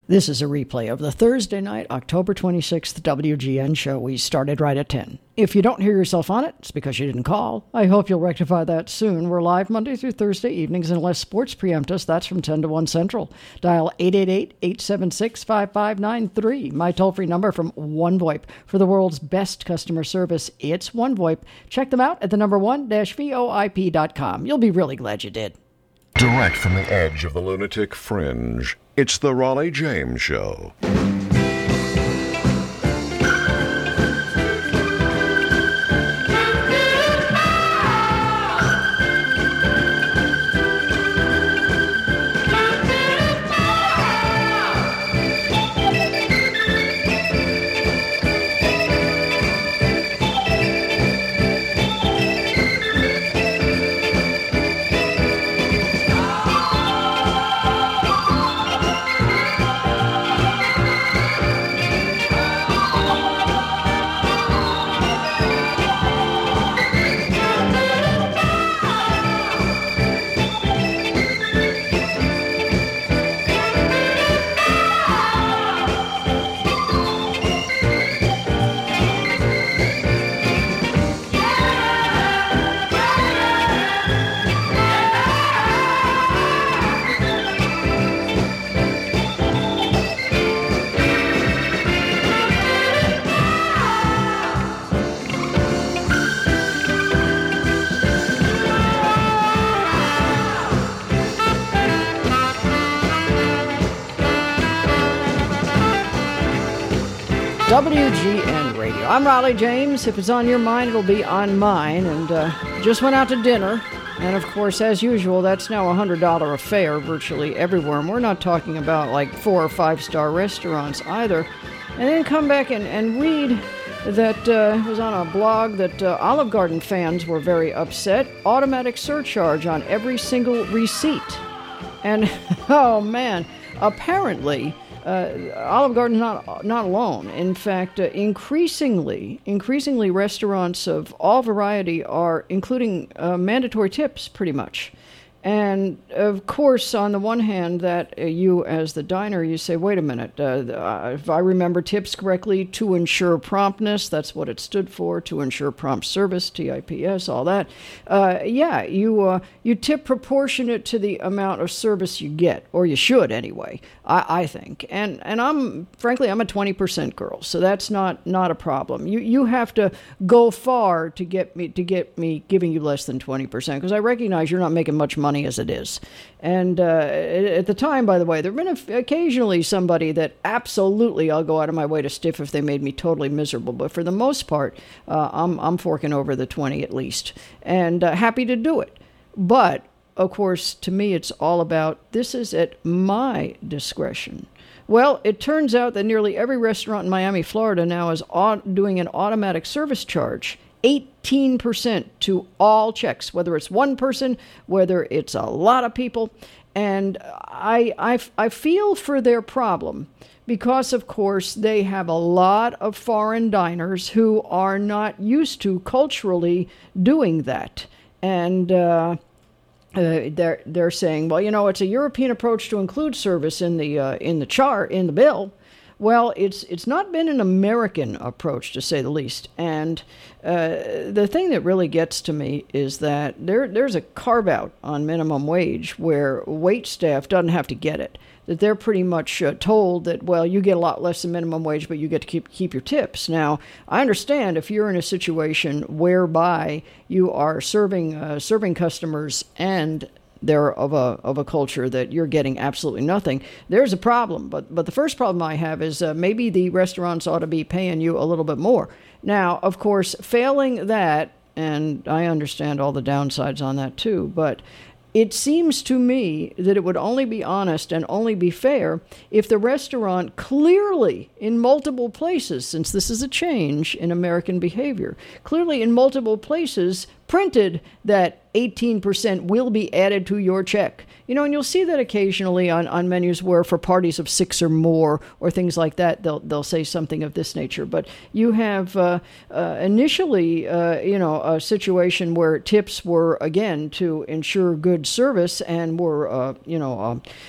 This is a replay of the Thursday night, October 26th WGN show. We started right at 10. If you don't hear yourself on it, it's because you didn't call. I hope you'll rectify that soon. We're live Monday through Thursday evenings unless sports preempt us. That's from 10 to 1 Central. Dial 888-876-5593. My toll-free number from OneVoIP. For the world's best customer service, it's OneVoIP. Check them out at the number one-voip.com. You'll be really glad you did. Direct from the edge of the lunatic fringe, it's the Raleigh James Show. WGN Radio. I'm Raleigh James. If it's on your mind, it'll be on mine. And just went out to dinner. And of course, as usual, that's now a $100 affair virtually everywhere. And we're not talking about like 4 or 5-star restaurants either. And then come back and read that it was on a blog that Olive Garden fans were very upset. Automatic surcharge on every single receipt. And, oh man, apparently Olive Garden's not alone. In fact, increasingly restaurants of all variety are including mandatory tips, pretty much. And of course, on the one hand, that you as the diner, you say, wait a minute, if I remember tips correctly, to ensure promptness, that's what it stood for, to ensure prompt service, TIPS, all that. You tip proportionate to the amount of service you get, or you should anyway, I think. And I'm a 20% girl, so that's not a problem. You have to go far to get me giving you less than 20%, because I recognize you're not making much money as it is. And at the time, by the way, there have been occasionally somebody that absolutely I'll go out of my way to stiff if they made me totally miserable. But for the most part, I'm forking over the 20 at least, and happy to do it. But of course, to me, it's all about this is at my discretion. Well, it turns out that nearly every restaurant in Miami, Florida now is doing an automatic service charge. 18% to all checks, whether it's one person, whether it's a lot of people. And I feel for their problem because, of course, they have a lot of foreign diners who are not used to culturally doing that. And they're saying, well, it's a European approach to include service in the bill. Well, it's not been an American approach, to say the least. And the thing that really gets to me is that there's a carve-out on minimum wage where wait staff doesn't have to get it. That they're pretty much told that, well, you get a lot less than minimum wage, but you get to keep your tips. Now, I understand if you're in a situation whereby you are serving customers and they're of a culture that you're getting absolutely nothing, there's a problem. But the first problem I have is maybe the restaurants ought to be paying you a little bit more. Now, of course, failing that, and I understand all the downsides on that too, but it seems to me that it would only be honest and only be fair if the restaurant clearly in multiple places, since this is a change in American behavior, clearly in multiple places printed that 18% will be added to your check. And you'll see that occasionally on menus where for parties of 6 or more or things like that, they'll say something of this nature. But you have initially, a situation where tips were, again, to ensure good service and were,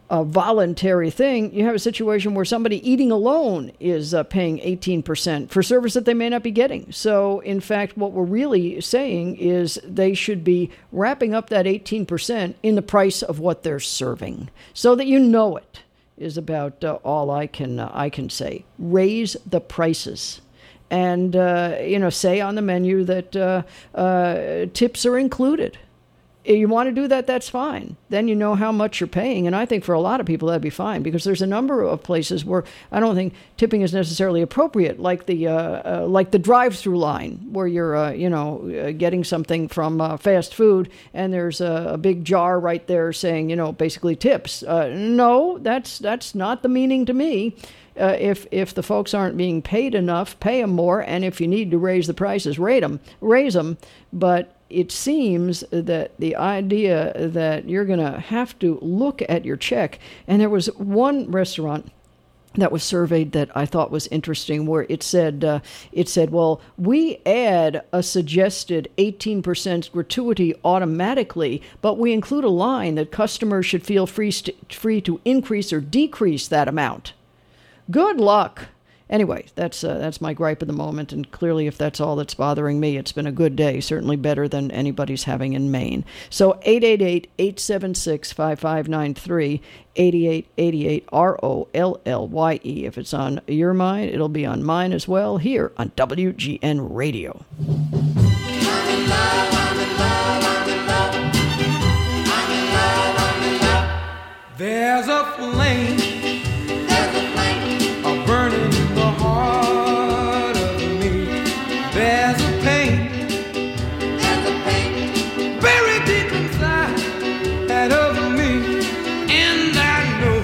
voluntary thing, you have a situation where somebody eating alone is paying 18% for service that they may not be getting. So, in fact, what we're really saying is they should be wrapping up that 18% in the price of what they're serving, so that you know it, is about all I can say. Raise the prices. And, say on the menu that tips are included. If you want to do that, that's fine. Then you know how much you're paying. And I think for a lot of people, that'd be fine, because there's a number of places where I don't think tipping is necessarily appropriate, like the drive-through line where you're, getting something from fast food, and there's a big jar right there saying, basically tips. No, that's not the meaning to me. If the folks aren't being paid enough, pay them more, and if you need to raise the prices, raise them. But it seems that the idea that you're going to have to look at your check, and there was one restaurant that was surveyed that I thought was interesting, where it said, well, we add a suggested 18% gratuity automatically, but we include a line that customers should feel free to increase or decrease that amount. Good luck. Anyway, that's my gripe at the moment, and clearly if that's all that's bothering me, it's been a good day, certainly better than anybody's having in Maine. So 888-876-5593, 8888-ROLLYE. If it's on your mind, it'll be on mine as well, here on WGN Radio. I'm in love, I'm in love, I'm in love, I'm in love, I'm in love. There's a flame burning in the heart of me. There's a pain buried deep inside of me, and I know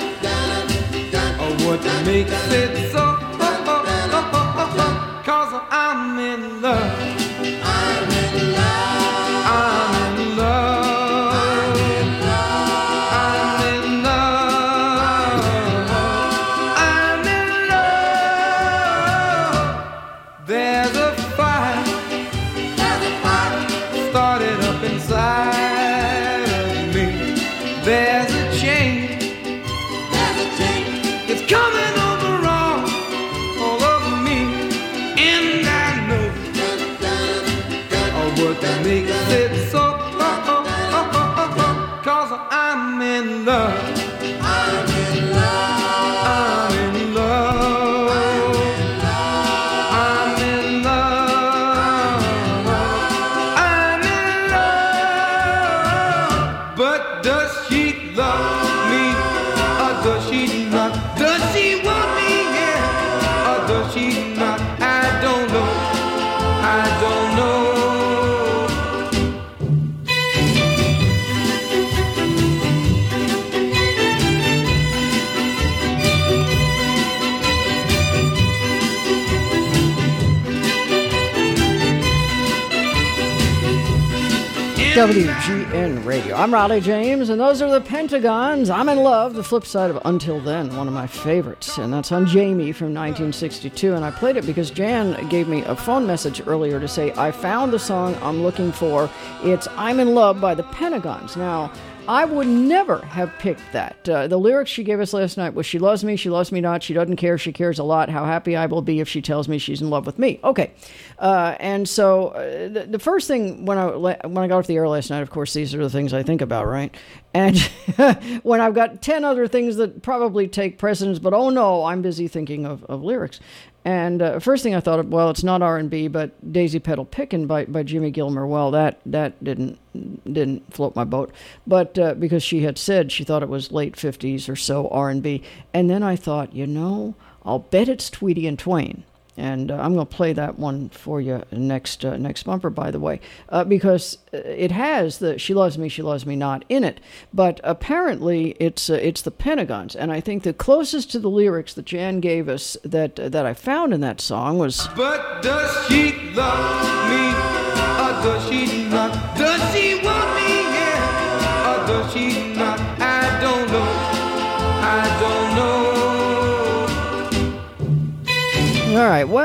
what makes it so. 'Cause I'm in love. I'm in love. I'm in love. WGN Radio. I'm Raleigh James, and those are the Pentagons. I'm in love, the flip side of Until Then, one of my favorites, and that's on Jamie from 1962, and I played it because Jan gave me a phone message earlier to say, I found the song I'm looking for. It's I'm in Love by the Pentagons. Now, I would never have picked that. The lyrics she gave us last night was, she loves me not, she doesn't care, she cares a lot, how happy I will be if she tells me she's in love with me. Okay. And so the first thing when I got off the air last night, of course, these are the things I think about, right? And when I've got 10 other things that probably take precedence, but oh no, I'm busy thinking of lyrics. And first thing I thought of, well, it's not R&B, but Daisy Petal Pickin' by Jimmy Gilmer. Well, that didn't float my boat, but because she had said she thought it was late 50s or so R&B. And then I thought, I'll bet it's Tweety and Twain. And I'm going to play that one for you next bumper, by the way, because it has the She Loves Me Not in it. But apparently it's the Pentagons. And I think the closest to the lyrics that Jan gave us that I found in that song was, but does she love me or does she not? Does she want me, yeah, or does she not? I don't know. All right, well,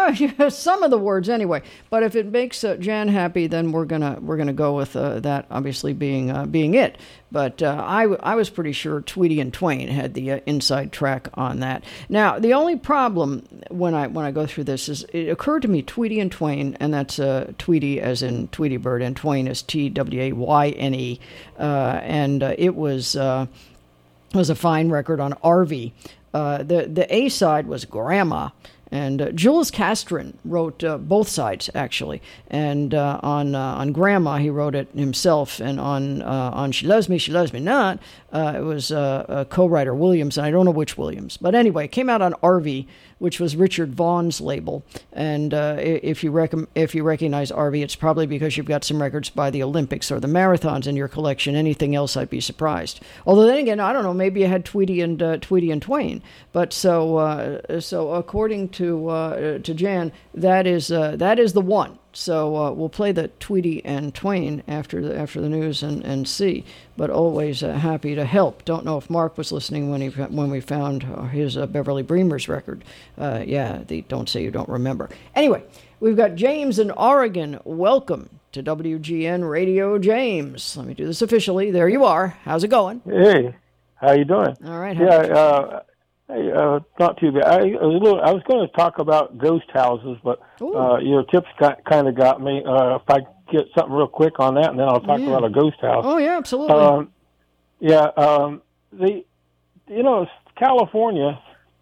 some of the words anyway. But if it makes Jan happy, then we're gonna go with that obviously being it. But I was pretty sure Tweedy and Twain had the inside track on that. Now, the only problem when I go through this is it occurred to me Tweedy and Twain, and that's Tweedy as in Tweety Bird, and Twain as Twaine, and it was a fine record on Arvey. The A side was Grandma. And Jules Castron wrote both sides, actually. And on Grandma, he wrote it himself. And on She Loves Me Not, it was co-writer Williams. And I don't know which Williams. But anyway, it came out on Arvey, which was Richard Vaughn's label. And if you recognize Arvey, it's probably because you've got some records by the Olympics or the marathons in your collection. Anything else, I'd be surprised. Although then again, I don't know, maybe you had Tweedy and Twain. But so according to Jan, that is the one. So we'll play the Tweedy and Twain after the news and see. But always happy to help. Don't know if Mark was listening when we found his Beverly Bremer's record. Don't say you don't remember. Anyway, we've got James in Oregon. Welcome to WGN Radio, James. Let me do this officially. There you are. How's it going? Hey, how you doing? All right. Hey, not too bad. I was going to talk about ghost houses, but your tips kind of got me. If I get something real quick on that, and then I'll talk about a ghost house. Oh yeah, absolutely. California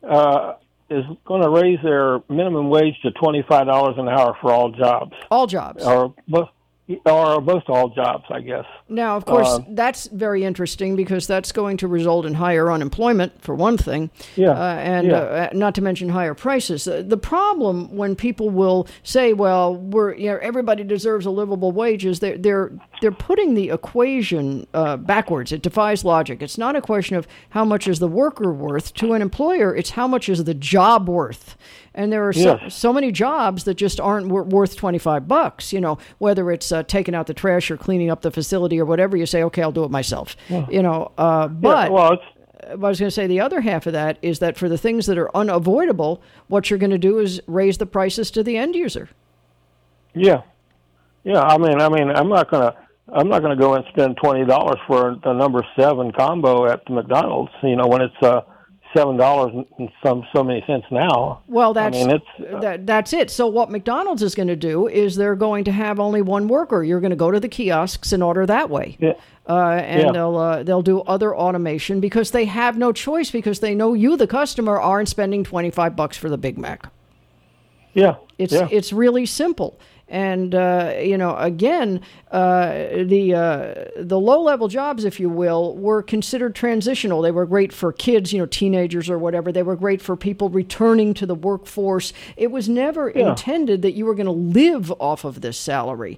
is going to raise their minimum wage to $25 an hour for all jobs. All jobs. Or most all jobs, I guess. Now, of course, that's very interesting because that's going to result in higher unemployment, for one thing, and not to mention higher prices. The problem when people will say, "Well, everybody deserves a livable wage," is they're putting the equation backwards. It defies logic. It's not a question of how much is the worker worth to an employer; it's how much is the job worth. And there are so many jobs that just aren't worth $25. Whether it's taking out the trash or cleaning up the facility or whatever, you say, okay, I'll do it myself. But I was going to say the other half of that is that for the things that are unavoidable, what you're going to do is raise the prices to the end user. Yeah. I mean, I'm not going to go and spend $20 for the number 7 combo at the McDonald's. When it's $7 and so many cents now. Well, that's it. So what McDonald's is going to do is they're going to have only one worker. You're going to go to the kiosks and order that way. They'll do other automation because they have no choice because they know you, the customer, aren't spending $25 for the Big Mac. It's really simple. And, again, the low-level jobs, if you will, were considered transitional. They were great for kids, teenagers or whatever. They were great for people returning to the workforce. It was never intended that you were going to live off of this salary.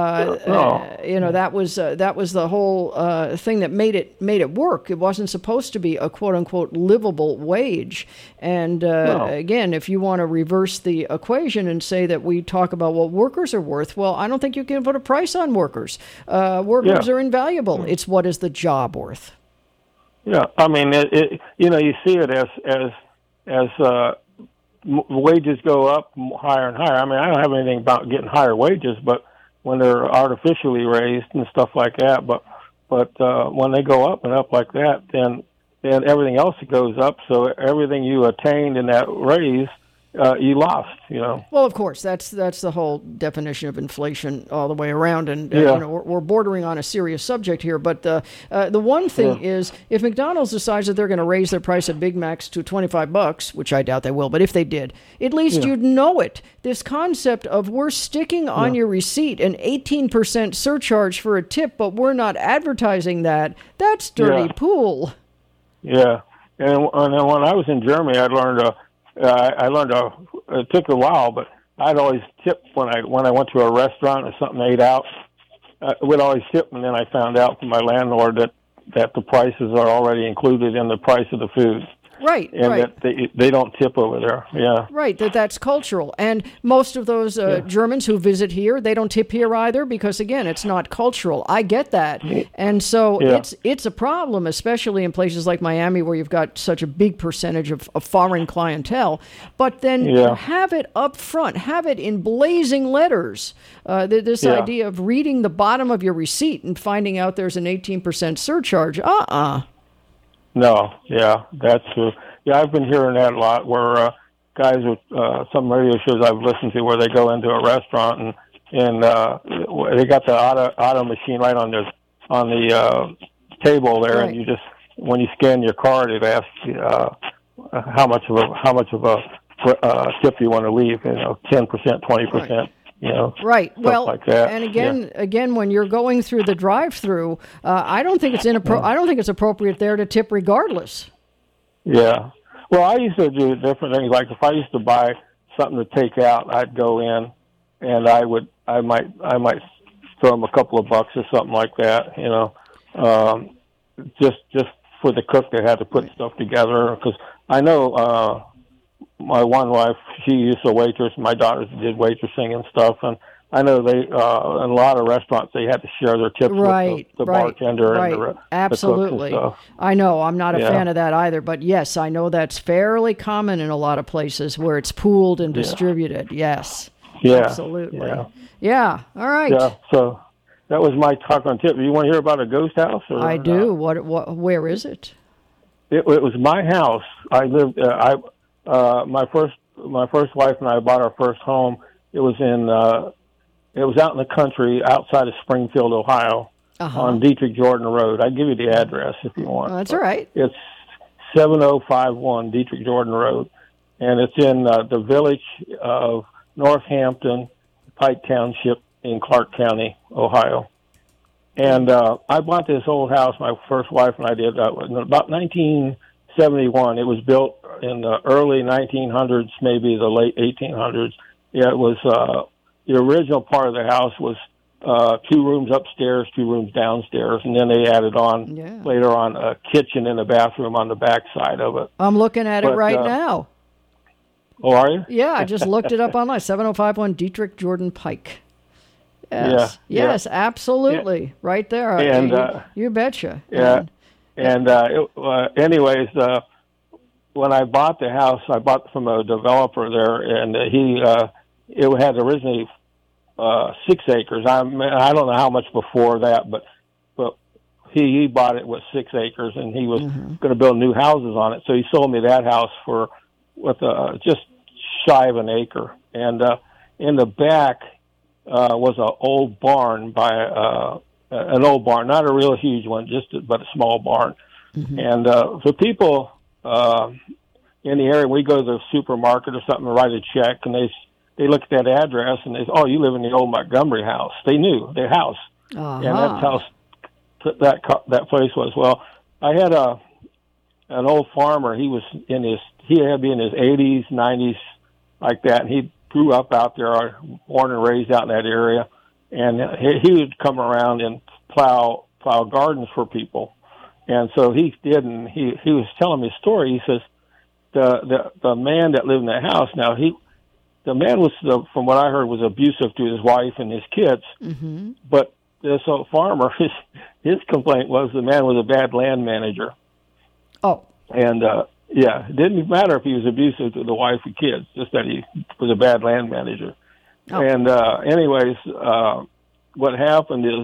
That was the whole thing that made it work. It wasn't supposed to be a quote-unquote livable wage. And, again, if you want to reverse the equation and say that we talk about what workers are worth, well, I don't think you can put a price on workers. Workers are invaluable. It's what is the job worth? Yeah, I mean, you see it as wages go up higher and higher. I mean, I don't have anything about getting higher wages, but when they're artificially raised and stuff like that, but when they go up and up like that, then everything else goes up. So everything you attained in that raise, you lost, Well, of course, that's the whole definition of inflation all the way around, and we're bordering on a serious subject here. But the one thing is, if McDonald's decides that they're going to raise their price of Big Macs to $25, which I doubt they will, but if they did, at least you'd know it. This concept of we're sticking on your receipt an 18% surcharge for a tip, but we're not advertising that's dirty pool. Yeah, and then when I was in Germany, I learned it took a while, but I'd always tip when I went to a restaurant or something ate out. I would always tip, and then I found out from my landlord that the prices are already included in the price of the food. Right, and right. that they don't tip over there. Yeah. Right, that's cultural. And most of those Germans who visit here, they don't tip here either because, again, it's not cultural. I get that. And so it's a problem, especially in places like Miami where you've got such a big percentage of foreign clientele. But then have it up front, have it in blazing letters. This idea of reading the bottom of your receipt and finding out there's an 18% surcharge. No, yeah, that's true. Yeah, I've been hearing that a lot where guys with some radio shows I've listened to where they go into a restaurant and they got the auto machine right on the table there, and you just when you scan your card, it asks you how much of a tip you want to leave. 10%, 20%. Right. Well, like that. And again, when you're going through the drive-through, I don't think it's I don't think it's appropriate there to tip regardless. Yeah. Well, I used to do different things. Like if I used to buy something to take out, I'd go in and I might throw them a couple of bucks or something like that. Just for the cook that had to put stuff together. Because I know. My one wife, she used to waitress. My daughters did waitressing and stuff, and I know they in a lot of restaurants they had to share their tips with the bartender and the absolutely. The cooks and stuff. I know I'm not a fan of that either, but yes, I know that's fairly common in a lot of places where it's pooled and distributed. Yes, absolutely. Yeah. All right. Yeah. So that was my talk on tip. Do you want to hear about a ghost house? I do. What? Where is it? It was my house. I lived. My first wife and I bought our first home. It was out in the country outside of Springfield, Ohio, on Dietrich Jordan Road. I'll give you the address if you want. That's all right. It's 7051 Dietrich Jordan Road, and it's in the village of Northampton, Pike Township in Clark County, Ohio. And I bought this old house. My first wife and I did about 1971. It was built in the early 1900s, maybe the late 1800s. It was the original part of the house was 2 rooms upstairs, 2 rooms downstairs, and then they added on later on a kitchen and a bathroom on the back side of it. I'm looking at it right now. Oh, are you? Yeah, I just looked it up online. 7051 Dietrich Jordan Pike. Yes, yes, absolutely, right there. And you betcha. Yeah, anyways. When I bought the house, I bought it from a developer there, and it had originally 6 acres. I don't know how much before that, but he bought it with 6 acres, and he was going to build new houses on it. So he sold me that house with just shy of an acre, and in the back was an old barn an old barn, not a real huge one, but a small barn, and for people. In the area, we go to the supermarket or something and write a check, and they look at that address and they say, "Oh, you live in the old Montgomery house." They knew their house, and that's how that place was. Well, I had an old farmer. He had to be in his 80s, 90s, like that, and he grew up out there, born and raised out in that area, and he would come around and plow gardens for people. And so he did, and he was telling me a story. He says the man that lived in that house. Now the man was, from what I heard, was abusive to his wife and his kids. But this old farmer, his complaint was the man was a bad land manager. Oh, and it didn't matter if he was abusive to the wife and kids, just that he was a bad land manager. Oh. And anyways, what happened is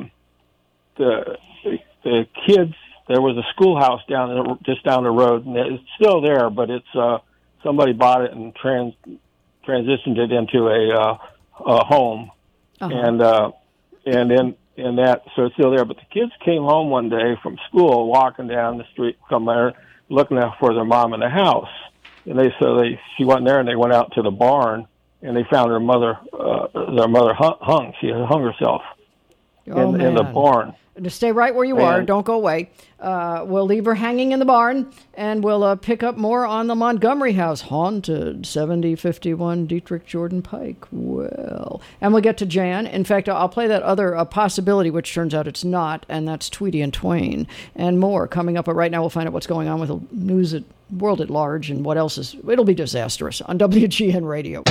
the kids. There was a schoolhouse just down the road, and it's still there, but it's somebody bought it and transitioned it into a home, and then so it's still there. But the kids came home one day from school, walking down the street, come there, looking out for their mom in the house, and she went there, and they went out to the barn, and they found their mother hung. She had hung herself. in the barn. Just stay right where you are. Don't go away. We'll leave her hanging in the barn, and we'll pick up more on the Montgomery house. Haunted, 7051 Dietrich Jordan Pike. Well, and we'll get to Jan. In fact, I'll play that other possibility, which turns out it's not, and that's Tweety and Twain. And more coming up. But right now, we'll find out what's going on with the news at world at large and what else is. It'll be disastrous on WGN Radio.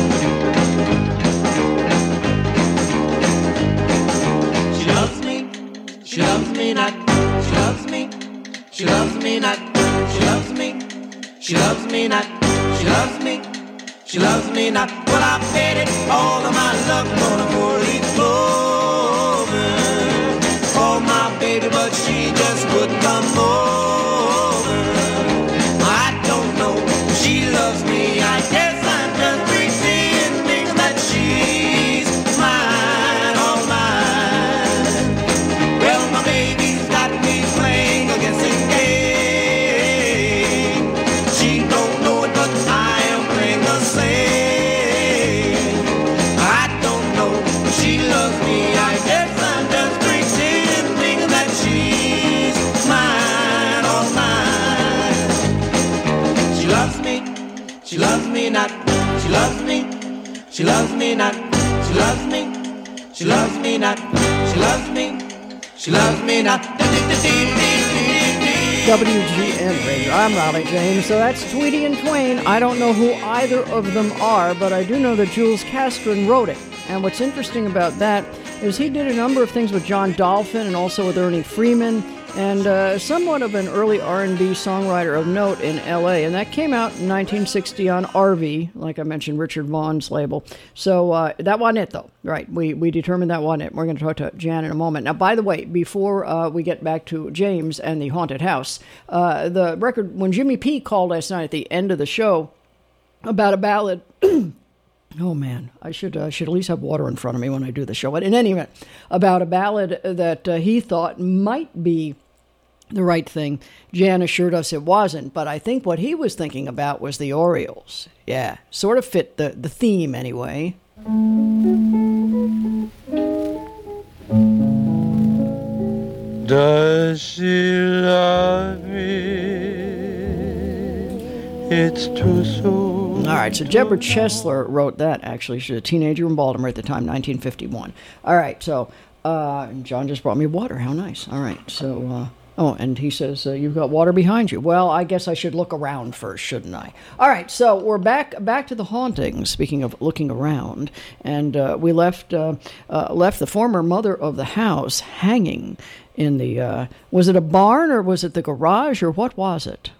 She loves me. She loves me not. She loves me. She loves me not. She loves me. She loves me not. She loves me. She loves me not. Well, I paid it all of my love on a 4-leaf clover. Oh, my baby, but she just wouldn't come over. I don't know if she loves me. I guess I'm just pretending that she's mine, all mine. Well, my baby's got me playing a guessing game. She don't know it, but I am playing the same. I don't know if she loves me. I guess I'm just pretending that she's mine, all mine. She loves me. She loves me not. She loves me. She loves me not. She loves me. She loves me not. She loves me. She loves me not. WGN Radio. I'm Raleigh James. So that's Tweety and Twain. I don't know who either of them are, but I do know that Jules Castron wrote it. And what's interesting about that is he did a number of things with John Dolphin and also with Ernie Freeman, and somewhat of an early R&B songwriter of note in L.A., and that came out in 1960 on RV, like I mentioned, Richard Vaughn's label. So that wasn't it, though. Right, we determined that wasn't it. We're going to talk to Jan in a moment. Now, by the way, before we get back to James and the haunted house, the record, when Jimmy P called last night at the end of the show about a ballad... Oh, man, I should at least have water in front of me when I do the show. But in any event, about a ballad that he thought might be the right thing. Jan assured us it wasn't, but I think what he was thinking about was the Orioles. Yeah, sort of fit the theme anyway. Does she love me? It's too soon. All right, so Deborah Chesler wrote that, actually. She was a teenager in Baltimore at the time, 1951. All right, so John just brought me water. How nice. All right, so... oh, and he says, you've got water behind you. Well, I guess I should look around first, shouldn't I? All right, so we're back to the haunting, speaking of looking around. And we left the former mother of the house hanging in the... was it a barn or was it the garage or what was it?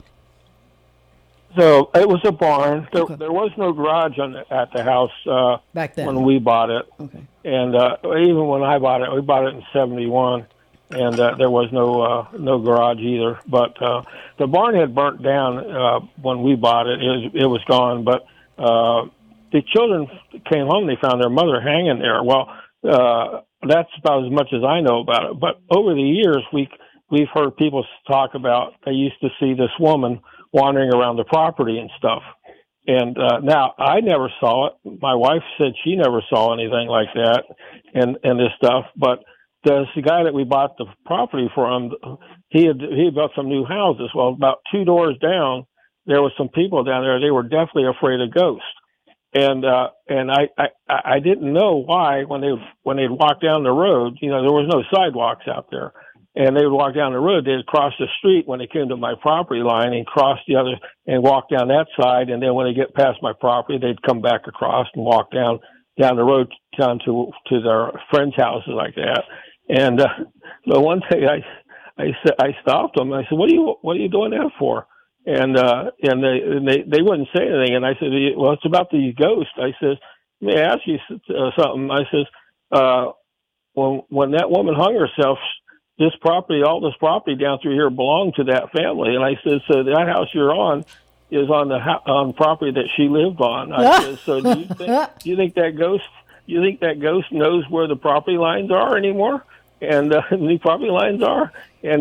So it was a barn. Okay. There was no garage at the house back then when we bought it. Okay. And even when I bought it, we bought it in '71, and there was no garage either. But the barn had burnt down when we bought it. It was gone. But the children came home. They found their mother hanging there. Well, that's about as much as I know about it. But over the years, we've heard people talk about they used to see this woman wandering around the property and stuff. And now I never saw it. My wife said she never saw anything like that and this stuff. But the guy that we bought the property from, he built some new houses. Well, about 2 doors down, there was some people down there. They were definitely afraid of ghosts. And I didn't know why when they'd walk down the road. You know, there was no sidewalks out there. And they would walk down the road. They'd cross the street when they came to my property line and cross the other and walk down that side. And then when they get past my property, they'd come back across and walk down the road down to their friends' houses like that. And the one thing I stopped them. I said, "What are you doing that for?" And they wouldn't say anything. And I said, "Well, it's about these ghosts." I says, "Let me ask you something." I says, when that woman hung herself, all this property down through here belonged to that family." And I said, "So that house you're on is on property that she lived on." I said, "So do you think that ghost knows where the property lines are anymore?" the property lines are,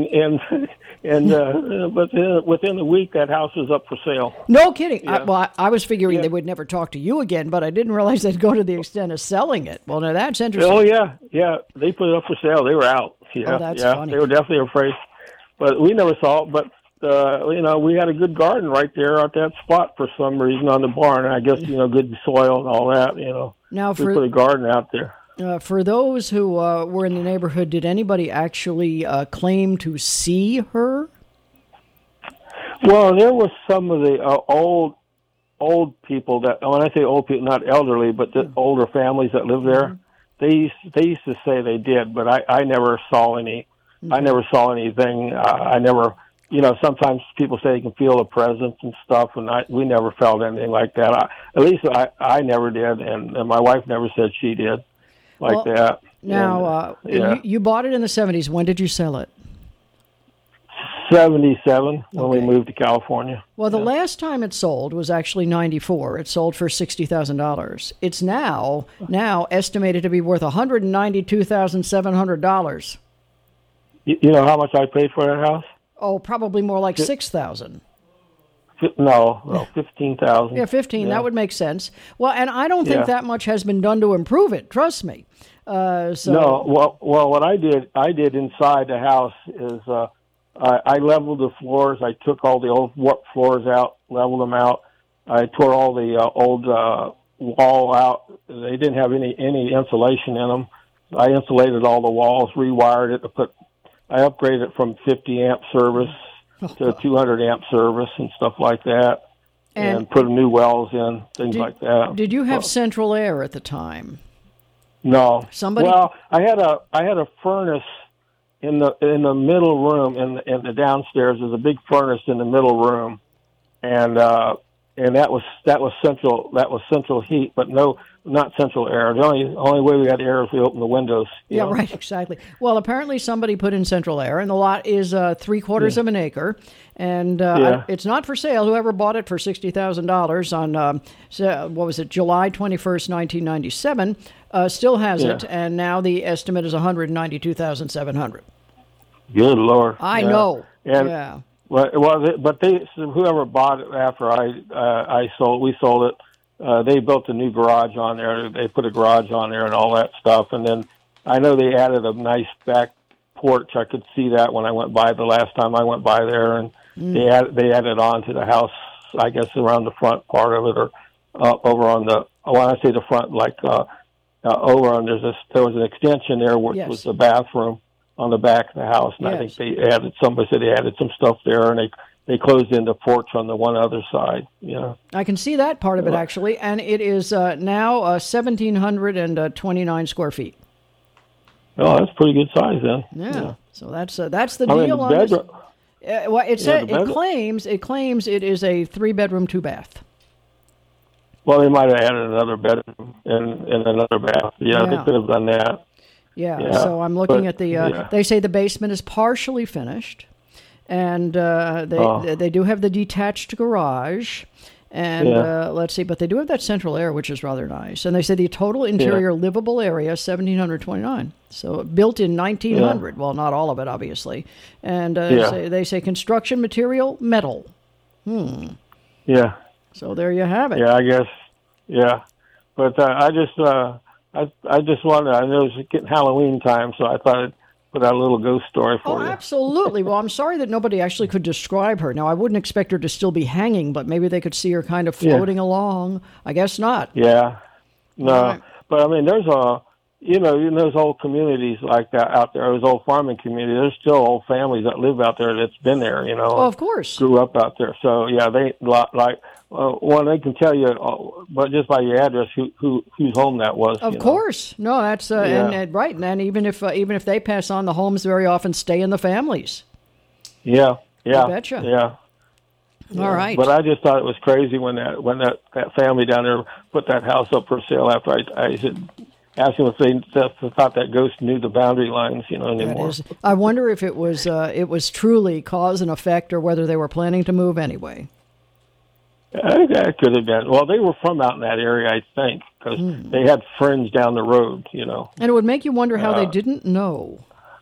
but within a week that house was up for sale. No kidding. Yeah. I was figuring Yeah. they would never talk to you again, but I didn't realize they'd go to the extent of selling it. Well, now that's interesting. Oh yeah, they put it up for sale. They were out. Yeah, Oh, that's yeah, funny. they were definitely afraid, but we never saw it. But we had a good garden right there at that spot for some reason on the barn. I guess good soil and all that. Now, we put a garden out there. For those who were in the neighborhood, did anybody actually claim to see her? Well, there was some of the old people that, when I say old people, not elderly, but the older families that live there. They used to say they did, but I never saw any. I never saw anything. I never. Sometimes people say they can feel a presence and stuff, and we never felt anything like that. At least I never did, and my wife never said she did that. Now, you bought it in the 70s. When did you sell it? 77 when we moved to California. Well, the last time it sold was actually 94. It sold for $60,000. It's now estimated to be worth $192,700. You know how much I paid for that house? Oh, probably more like $6,000. No, 15,000. Yeah, 15. That would make sense. Well, and I don't think that much has been done to improve it. Trust me. No. Well, what I did inside the house is I leveled the floors. I took all the old floors out, leveled them out. I tore all the old wall out. They didn't have any insulation in them. I insulated all the walls, rewired it. I upgraded it from 50 amp service to 200 amp service and stuff like that, and put new wells in, things like that. Did you have central air at the time? No. Somebody? Well, I had a furnace in the middle room in the downstairs. There's a big furnace in the middle room, and that was central heat, but not central air. The only way we had air is we opened the windows. Yeah, right, exactly. Well, apparently somebody put in central air, and the lot is 3/4 of an acre, and it's not for sale. Whoever bought it for $60,000 on July 21st, 1997, still has it, and now the estimate is $192,700. Good Lord! I know. And, But whoever bought it after we sold it. They built a new garage on there. They put a garage on there and all that stuff. And then I know they added a nice back porch. I could see that when I went by the last time I went by there. And they added on to the house, I guess, around the front part of it, or over on the, when I say the front, like over on, there was an extension there, which was the bathroom on the back of the house. And I think somebody said they added some stuff there, and they closed in the porch on the one other side. I can see that part of it, actually, and it is now 1,729 square feet. Oh, that's pretty good size then. Yeah. So that's the deal on this. Well, it claims it is a 3-bedroom, 2-bath. Well, they might have added another bedroom and another bath. Yeah, they could have done that. Yeah. So I'm looking at the. They say the basement is partially finished. And they do have the detached garage, and let's see, but they do have that central air, which is rather nice. And they say the total interior livable area is 1,729. So built in 1900. Well, not all of it, obviously. And they say construction material metal. Yeah. So there you have it. Yeah, I guess. Yeah, but I just wanted. I know it's getting Halloween time, so I thought I'd put out a little ghost story for you. Oh, absolutely. Well, I'm sorry that nobody actually could describe her. Now, I wouldn't expect her to still be hanging, but maybe they could see her kind of floating along. I guess not. Yeah. No. Right. But, I mean, there's those old communities like that out there, those old farming communities. There's still old families that live out there that's been there, Oh, of course. Grew up out there. So, yeah, they they can tell you, but just by your address, whose home that was. Of course, no, that's and right, and even if they pass on, the homes very often stay in the families. Yeah. I betcha. Yeah. All right. But I just thought it was crazy when that family down there put that house up for sale. After I said, asked them if they thought that ghost knew the boundary lines, anymore. I wonder if it was truly cause and effect, or whether they were planning to move anyway. I think that could have been. Well, they were from out in that area, I think, because they had friends down the road, And it would make you wonder how they didn't know.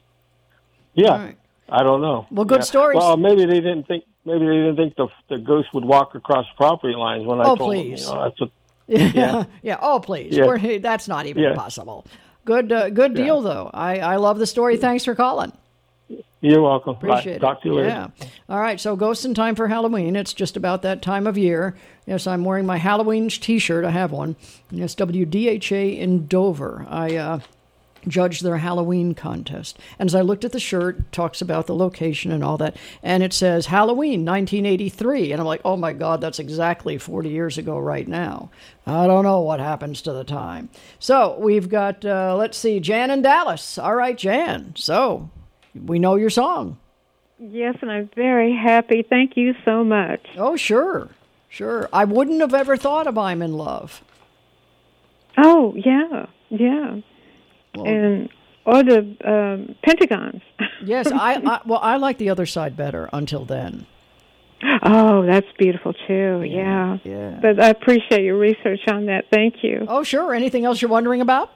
Yeah, All right. I don't know. Well, good stories. Well, maybe they didn't think the ghost would walk across property lines when I told please. them. That's what. Yeah. Yeah. Oh, please. Yeah. That's not even Yeah. possible. Good deal, though. I love the story. Thanks for calling. You're welcome. Appreciate it. Talk to you later. Yeah. All right. So, Ghosts in Time for Halloween. It's just about that time of year. Yes, I'm wearing my Halloween T-shirt. I have one. It's WDHA in Dover. I judged their Halloween contest. And as I looked at the shirt, it talks about the location and all that. And it says Halloween 1983. And I'm like, oh my God, that's exactly 40 years ago right now. I don't know what happens to the time. So we've got, let's see, Jan in Dallas. All right, Jan. So we know your song. Yes, and I'm very happy. Thank you so much. Oh, sure. Sure. I wouldn't have ever thought of I'm in Love. Oh, yeah. Well, And or the Pentagons. yes, I like the other side better until then. Oh, that's beautiful too. Yeah. But I appreciate your research on that. Thank you. Oh, sure. Anything else you're wondering about?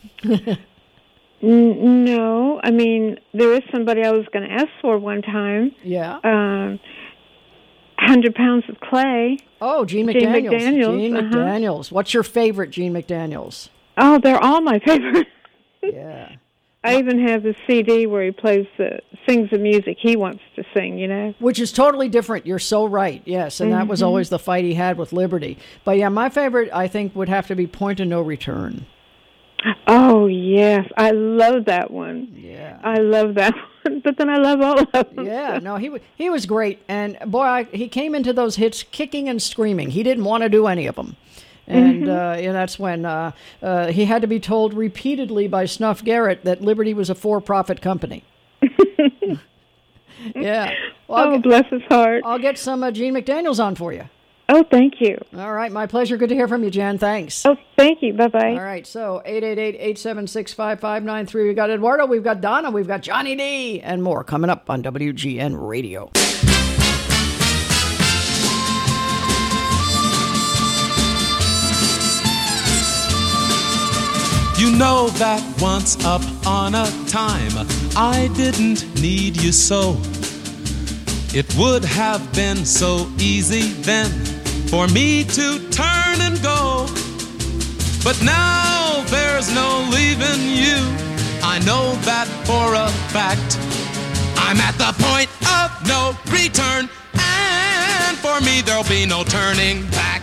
No, I mean there is somebody I was going to ask for one time. Yeah. 100 Pounds of Clay. Oh, Gene Gene McDaniels. Gene uh-huh. McDaniels. What's your favorite Gene McDaniels? Oh, they're all my favorite. Yeah. I even have the CD where he sings the music he wants to sing, Which is totally different. You're so right. Yes, and that was always the fight he had with Liberty. But yeah, my favorite, I think, would have to be Point of No Return. Oh, yes. I love that one. Yeah. I love that one. But then I love all of them. Yeah, no, he was great. And, boy, he came into those hits kicking and screaming. He didn't want to do any of them. And that's when he had to be told repeatedly by Snuff Garrett that Liberty was a for-profit company. Yeah. Well, bless his heart. I'll get some Gene McDaniels on for you. Oh, thank you. All right, my pleasure. Good to hear from you, Jan. Thanks. Oh, thank you. Bye-bye. All right, so 888-876-5593. We've got Eduardo, we've got Donna, we've got Johnny D, and more coming up on WGN Radio. You know that once up on a time I didn't need you so. It would have been so easy then for me to turn and go. But now there's no leaving you. I know that for a fact. I'm at the point of no return, and for me there'll be no turning back.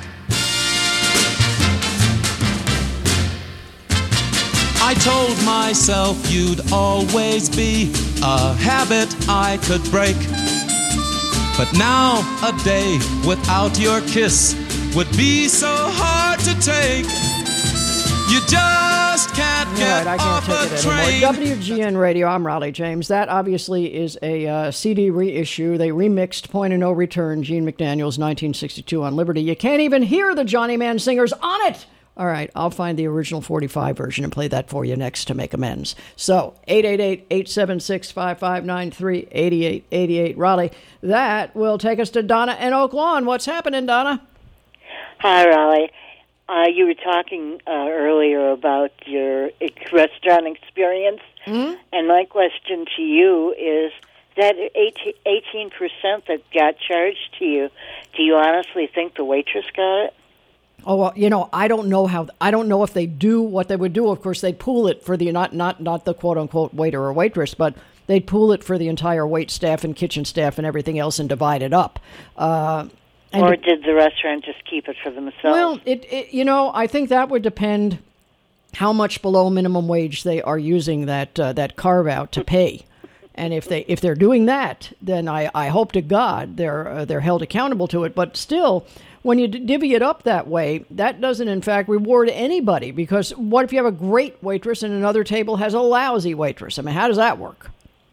I told myself you'd always be a habit I could break. But now a day without your kiss would be so hard to take. You just can't get I can't off take a it train. anymore. WGN Radio, I'm Raleigh James. That obviously is a CD reissue. They remixed Point of No Return, Gene McDaniels, 1962 on Liberty. You can't even hear the Johnny Man singers on it. All right, I'll find the original 45 version and play that for you next to make amends. So, 888-876-5593, 8888 Raleigh. That will take us to Donna in Oak Lawn. What's happening, Donna? Hi, Raleigh. You were talking earlier about your restaurant experience, and my question to you is that 18% that got charged to you, do you honestly think the waitress got it? Oh, well, I don't know if they do what they would do. Of course, they pool it for the, not the quote unquote waiter or waitress, but they'd pool it for the entire wait staff and kitchen staff and everything else and divide it up. Or did the restaurant just keep it for themselves? Well, I think that would depend how much below minimum wage they are using that carve out to pay. And if they're doing that, then I hope to God they're held accountable to it. But still, when you divvy it up that way, that doesn't in fact reward anybody, because what if you have a great waitress and another table has a lousy waitress? I mean, how does that work?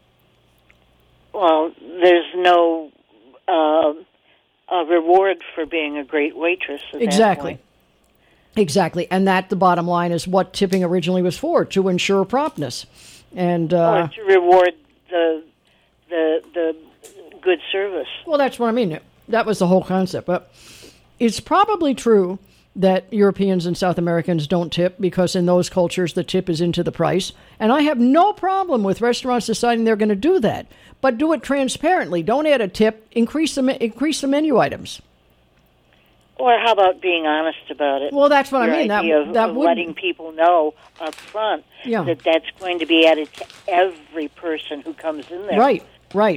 Well, there's no reward for being a great waitress at Exactly. that point. Exactly. And that, the bottom line, is what tipping originally was for, to ensure promptness. And or to reward the good service. Well, that's what I mean. That was the whole concept. But it's probably true that Europeans and South Americans don't tip because in those cultures the tip is into the price. And I have no problem with restaurants deciding they're going to do that. But do it transparently. Don't add a tip. Increase the menu items. Or how about being honest about it? Well, that's what I mean. That would letting people know up front that that's going to be added to every person who comes in there. Right.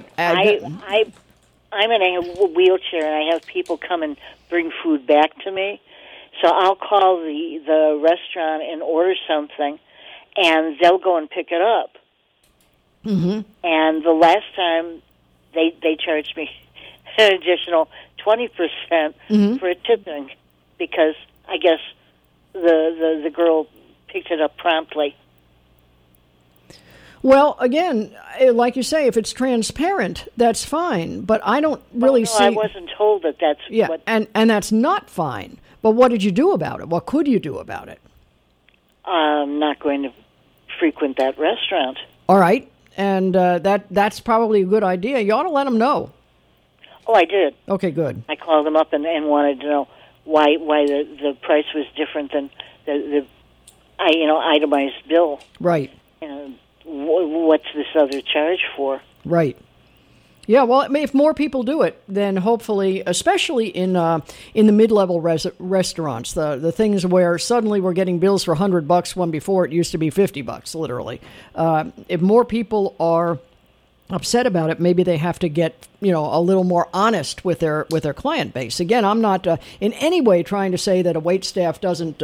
I'm in a wheelchair, and I have people come and bring food back to me. So I'll call the restaurant and order something, and they'll go and pick it up. Mm-hmm. And the last time, they charged me an additional 20% for a tipping because I guess the girl picked it up promptly. Well, again, like you say, if it's transparent, that's fine. But I don't really see. I wasn't told that that's what. And that's not fine. But what did you do about it? What could you do about it? I'm not going to frequent that restaurant. All right, and that's probably a good idea. You ought to let them know. Oh, I did. Okay, good. I called them up and wanted to know why the price was different than the itemized bill. Right. What's this other charge for? Right. Yeah, well, if more people do it, then hopefully, especially in the mid-level restaurants, the things where suddenly we're getting bills for $100 when before it used to be $50, literally. If more people are upset about it, maybe they have to get a little more honest with their client base. Again, I'm not in any way trying to say that a waitstaff doesn't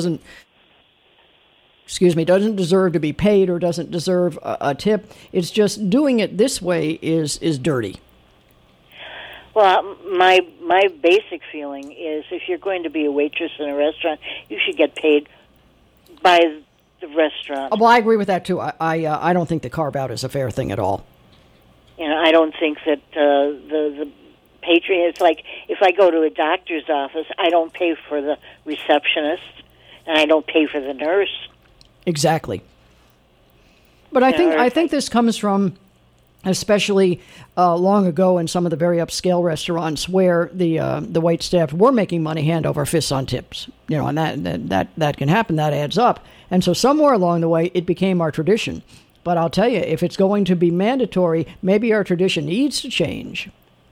deserve to be paid or doesn't deserve a tip. It's just doing it this way is dirty. Well, my basic feeling is if you're going to be a waitress in a restaurant, you should get paid by the restaurant. Well, I agree with that too. I don't think the carve-out is a fair thing at all. I don't think that the patron. It's like if I go to a doctor's office, I don't pay for the receptionist, and I don't pay for the nurse. Exactly. But I think this comes from, especially long ago in some of the very upscale restaurants where the waitstaff were making money hand over fist on tips. And that can happen. That adds up. And so somewhere along the way, it became our tradition. But I'll tell you, if it's going to be mandatory, maybe our tradition needs to change.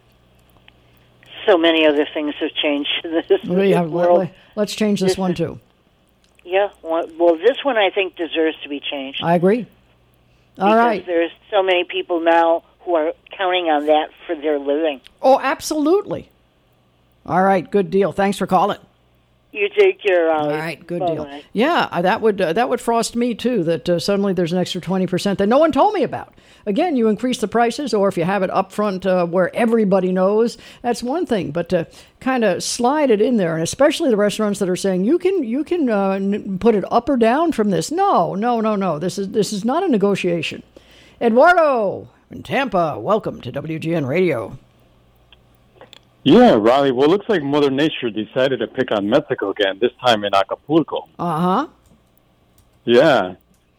So many other things have changed in this world. Let's change this one too. Yeah, well, this one I think deserves to be changed. I agree. All right. Because there's so many people now who are counting on that for their living. Oh, absolutely. All right, good deal. Thanks for calling. You take care, Ollie. All right, good deal. Yeah, that would frost me too. That suddenly there's an extra 20% that no one told me about. Again, you increase the prices, or if you have it up front where everybody knows, that's one thing. But to kind of slide it in there, and especially the restaurants that are saying you can put it up or down from this. No. This is not a negotiation. Eduardo in Tampa, welcome to WGN Radio. Yeah, Raleigh. Well, it looks like Mother Nature decided to pick on Mexico again, this time in Acapulco. Uh-huh. Yeah.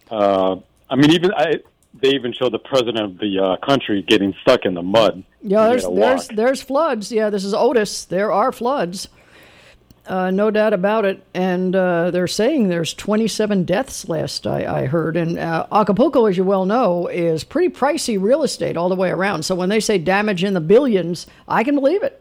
They even showed the president of the country getting stuck in the mud. Yeah, there's floods. Yeah, this is Otis. There are floods. No doubt about it. And they're saying there's 27 deaths last I heard. And Acapulco, as you well know, is pretty pricey real estate all the way around. So when they say damage in the billions, I can believe it.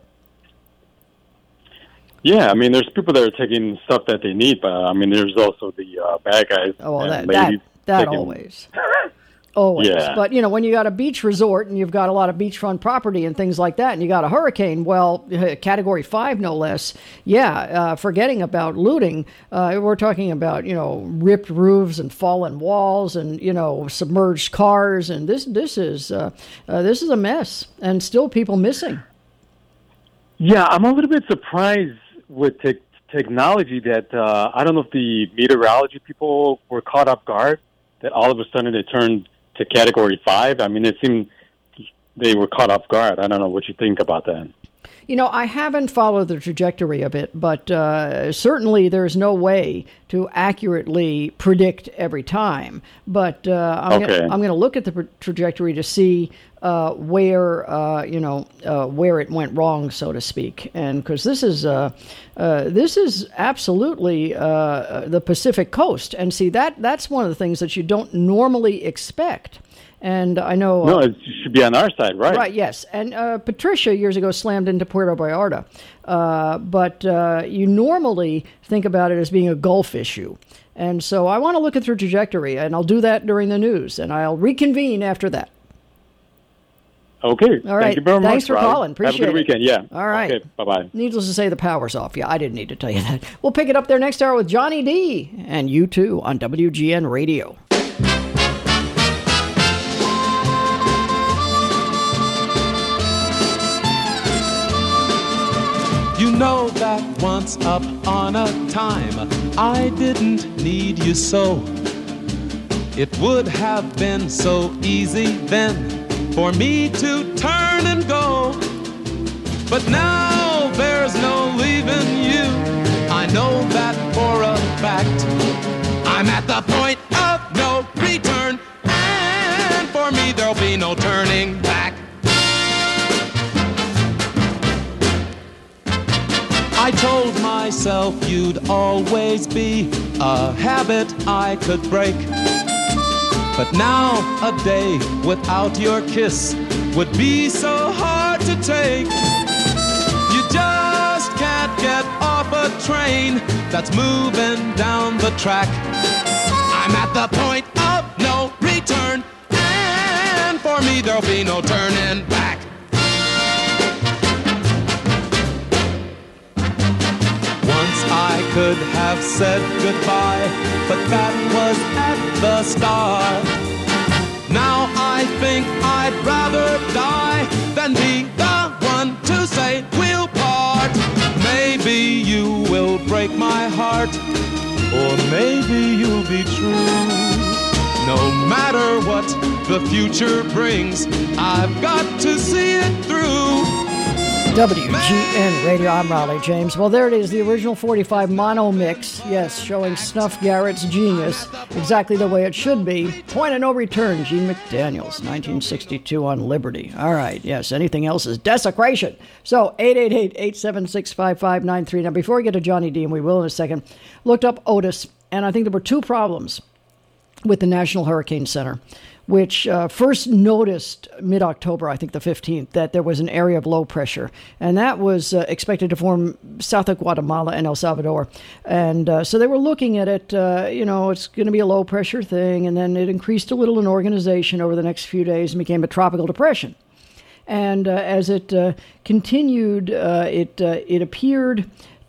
Yeah, there's people that are taking stuff that they need, but there's also the bad guys. Oh, well, that always. Always. Yeah. But, when you got a beach resort and you've got a lot of beachfront property and things like that, and you got a hurricane, well, Category 5 no less, forgetting about looting, we're talking about, ripped roofs and fallen walls and, submerged cars, and this is a mess, and still people missing. Yeah, I'm a little bit surprised with technology that I don't know if the meteorology people were caught off guard, that all of a sudden it turned to Category 5. It seemed they were caught off guard. I don't know what you think about that. I haven't followed the trajectory of it, but certainly there's no way to accurately predict every time. But I'm going to look at the trajectory to see where it went wrong, so to speak, and because this is absolutely the Pacific coast, and see that's one of the things that you don't normally expect. And I know... No, it should be on our side, right? Right, yes. And Patricia years ago slammed into Puerto Vallarta. But you normally think about it as being a Gulf issue. And so I want to look at the trajectory, and I'll do that during the news, and I'll reconvene after that. Okay. All right. Thank you very much, Thanks for calling. Appreciate it. Have a good weekend. Yeah. All right. Okay. Bye-bye. Needless to say, the power's off. Yeah, I didn't need to tell you that. We'll pick it up there next hour with Johnny D. and you too on WGN Radio. You know that once up on a time I didn't need you so. It would have been so easy then for me to turn and go. But now there's no leaving you. I know that for a fact. I'm at the point of no return, and for me there'll be no turning back. I told myself you'd always be a habit I could break. But now a day without your kiss would be so hard to take. You just can't get off a train that's moving down the track. I'm at the point of no return, and for me there'll be no turning back. I could have said goodbye, but that was at the start. Now I think I'd rather die than be the one to say we'll part. Maybe you will break my heart, or maybe you'll be true. No matter what the future brings, I've got to see it through. WGN Radio, I'm Raleigh James. Well, there it is, the original 45 mono mix. Yes, showing Snuff Garrett's genius exactly the way it should be. Point of no return, Gene McDaniels, 1962 on Liberty. All right, yes, anything else is desecration. So, 888-876-5593. Now, before we get to Johnny D, and we will in a second, looked up Otis, and I think there were two problems with the National Hurricane Center, which first noticed mid-October, I think the 15th, that there was an area of low pressure. And that was expected to form south of Guatemala and El Salvador. And so they were looking at it, it's going to be a low pressure thing. And then it increased a little in organization over the next few days and became a tropical depression. And as it continued, it appeared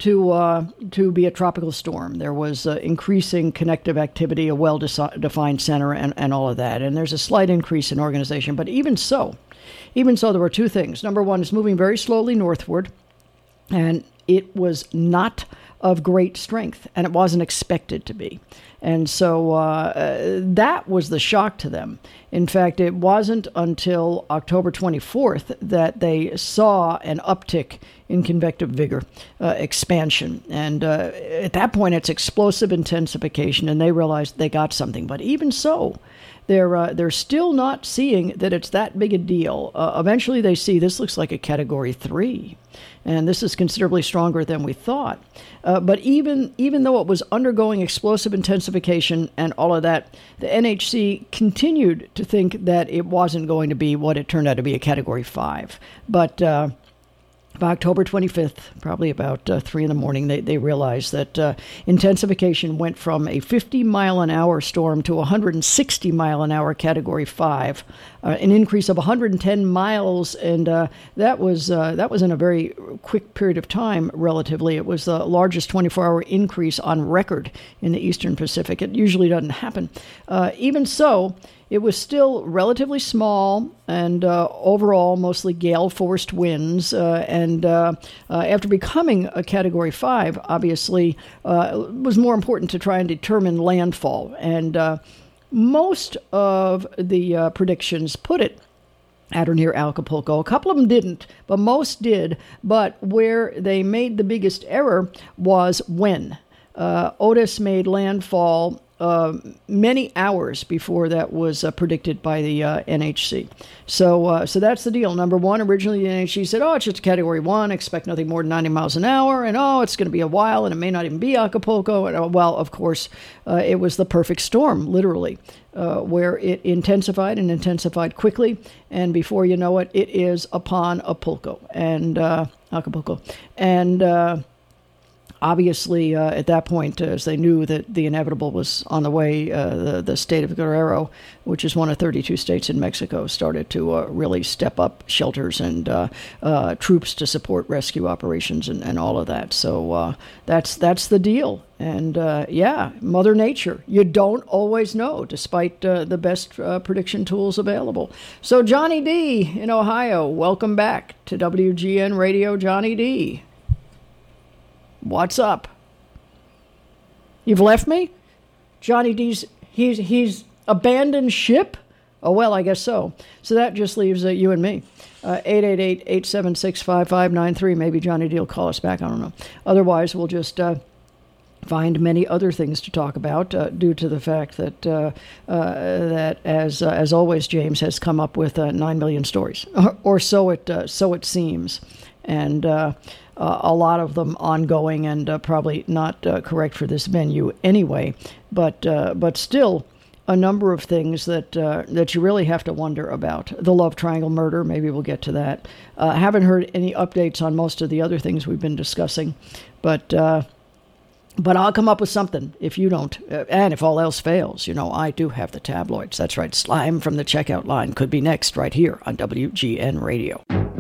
to be a tropical storm. There was increasing connective activity, a well-defined center, and all of that. And there's a slight increase in organization. But even so, there were two things. Number one, it's moving very slowly northward, and it was not of great strength, and it wasn't expected to be. And so that was the shock to them. In fact, it wasn't until October 24th that they saw an uptick in convective vigor expansion. And at that point, it's explosive intensification, and they realized they got something. But even so, they're still not seeing that it's that big a deal. Eventually, they see this looks like a Category 3. And this is considerably stronger than we thought. But even though it was undergoing explosive intensification and all of that, the NHC continued to think that it wasn't going to be what it turned out to be, a Category 5. But by October 25th, probably about 3 in the morning, they realized that intensification went from a 50-mile-an-hour storm to a 160-mile-an-hour Category 5, an increase of 110 miles, and that was in a very quick period of time, relatively. It was the largest 24-hour increase on record in the Eastern Pacific. It usually doesn't happen. Even so, it was still relatively small and overall mostly gale-forced winds. And after becoming a Category 5, obviously, it was more important to try and determine landfall. And most of the predictions put it at or near Acapulco. A couple of them didn't, but most did. But where they made the biggest error was when. Otis made landfall many hours before that was predicted by the NHC. So that's the deal. Number one, originally the NHC said, it's just a Category 1, expect nothing more than 90 miles an hour, and it's going to be a while, and it may not even be Acapulco. And, well, of course, it was the perfect storm, literally, where it intensified quickly, and before you know it, it is upon Acapulco. And obviously, at that point, as they knew that the inevitable was on the way, the state of Guerrero, which is one of 32 states in Mexico, started to really step up shelters and troops to support rescue operations and all of that. So that's the deal. And Mother Nature, you don't always know, despite the best prediction tools available. So Johnny D. in Ohio, welcome back to WGN Radio, Johnny D. What's up? You've left me? Johnny D's, he's abandoned ship? Oh, well, I guess so. So that just leaves you and me. 888-876-5593. Maybe Johnny D will call us back. I don't know. Otherwise, we'll just find many other things to talk about due to the fact that that as always, James has come up with 9 million stories, or so it seems, and a lot of them ongoing and probably not correct for this venue anyway, but still a number of things that you really have to wonder about. The Love Triangle murder, maybe we'll get to that. Haven't heard any updates on most of the other things we've been discussing, but I'll come up with something if you don't. And if all else fails, I do have the tabloids. That's right. Slime from the checkout line could be next right here on WGN Radio.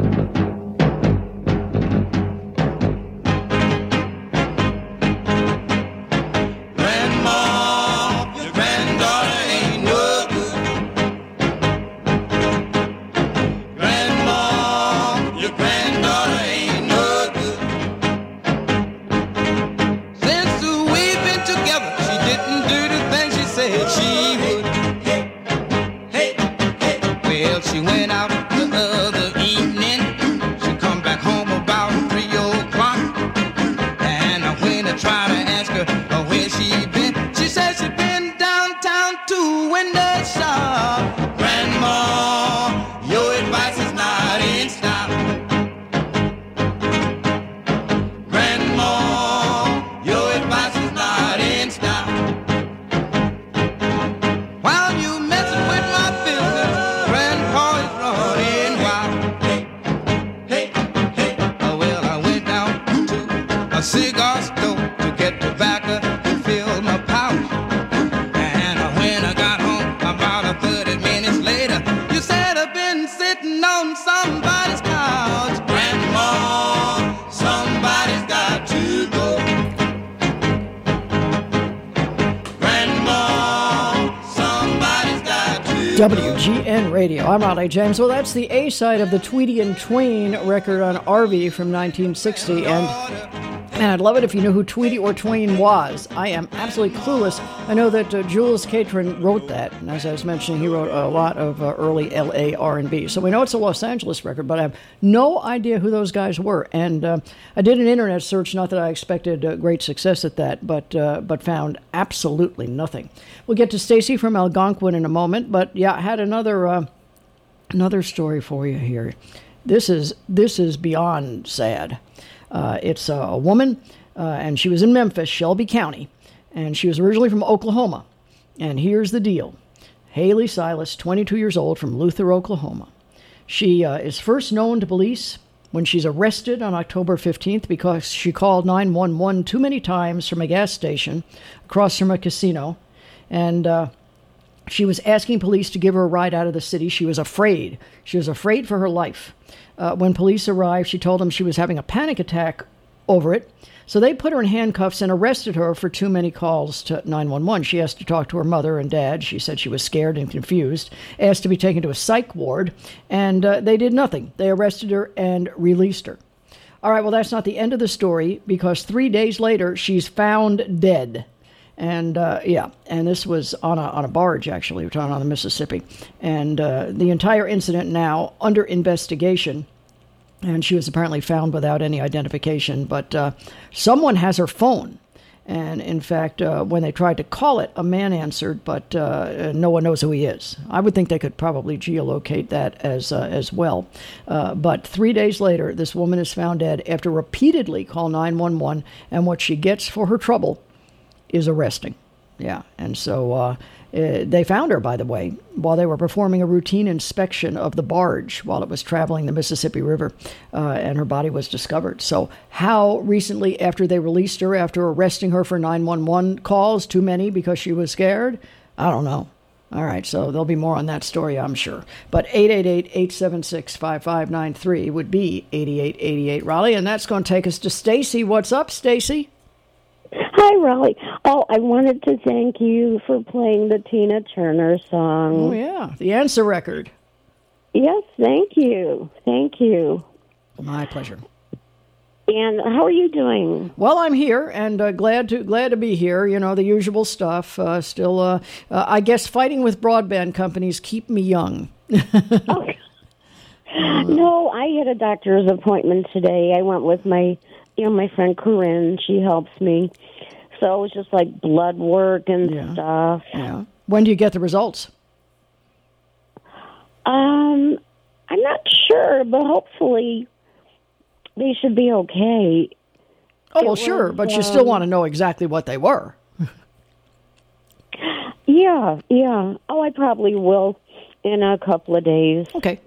WGN Radio. I'm Raleigh James. Well, that's the A-side of the Tweety and Twain record on RV from 1960, and I'd love it if you knew who Tweety or Twain was. I am absolutely clueless. I know that Jules Catron wrote that, and as I was mentioning, he wrote a lot of early L.A. R&B. So we know it's a Los Angeles record, but I have no idea who those guys were. And I did an internet search, not that I expected great success at that, but found absolutely nothing. We'll get to Stacy from Algonquin in a moment, but yeah, I had another story for you here. This is beyond sad. It's a woman, and she was in Memphis, Shelby County, and she was originally from Oklahoma. And here's the deal. Haley Silas, 22 years old, from Luther, Oklahoma. She is first known to police when she's arrested on October 15th because she called 911 too many times from a gas station across from a casino, and she was asking police to give her a ride out of the city. She was afraid. She was afraid for her life. When police arrived, she told them she was having a panic attack over it. So they put her in handcuffs and arrested her for too many calls to 911. She asked to talk to her mother and dad. She said she was scared and confused, asked to be taken to a psych ward, and they did nothing. They arrested her and released her. All right, well, that's not the end of the story, because 3 days later, she's found dead. And and this was on a barge, actually, on the Mississippi. And the entire incident now under investigation. And she was apparently found without any identification. But someone has her phone. And in fact, when they tried to call it, a man answered, but no one knows who he is. I would think they could probably geolocate that as well. But 3 days later, this woman is found dead after repeatedly call 911, and what she gets for her trouble is arresting. Yeah, and so they found her, by the way, while they were performing a routine inspection of the barge while it was traveling the Mississippi River, and her body was discovered. So how recently after they released her, after arresting her for 911 calls, too many because she was scared? I don't know. All right, so there'll be more on that story, I'm sure. But 888-876-5593 would be 8888 Raleigh, and that's going to take us to Stacy. What's up, Stacy? Hi, Raleigh. Oh, I wanted to thank you for playing the Tina Turner song. Oh, yeah, the Answer record. Yes, thank you. Thank you. My pleasure. And how are you doing? Well, I'm here and glad to be here. You know, the usual stuff. Still, I guess fighting with broadband companies keep me young. Okay. No, I had a doctor's appointment today. I went with my friend Corinne. She helps me. So it was just like blood work and stuff. Yeah. When do you get the results? I'm not sure, but hopefully they should be okay. Oh, well, sure, but you still want to know exactly what they were. Yeah. Oh, I probably will in a couple of days. Okay.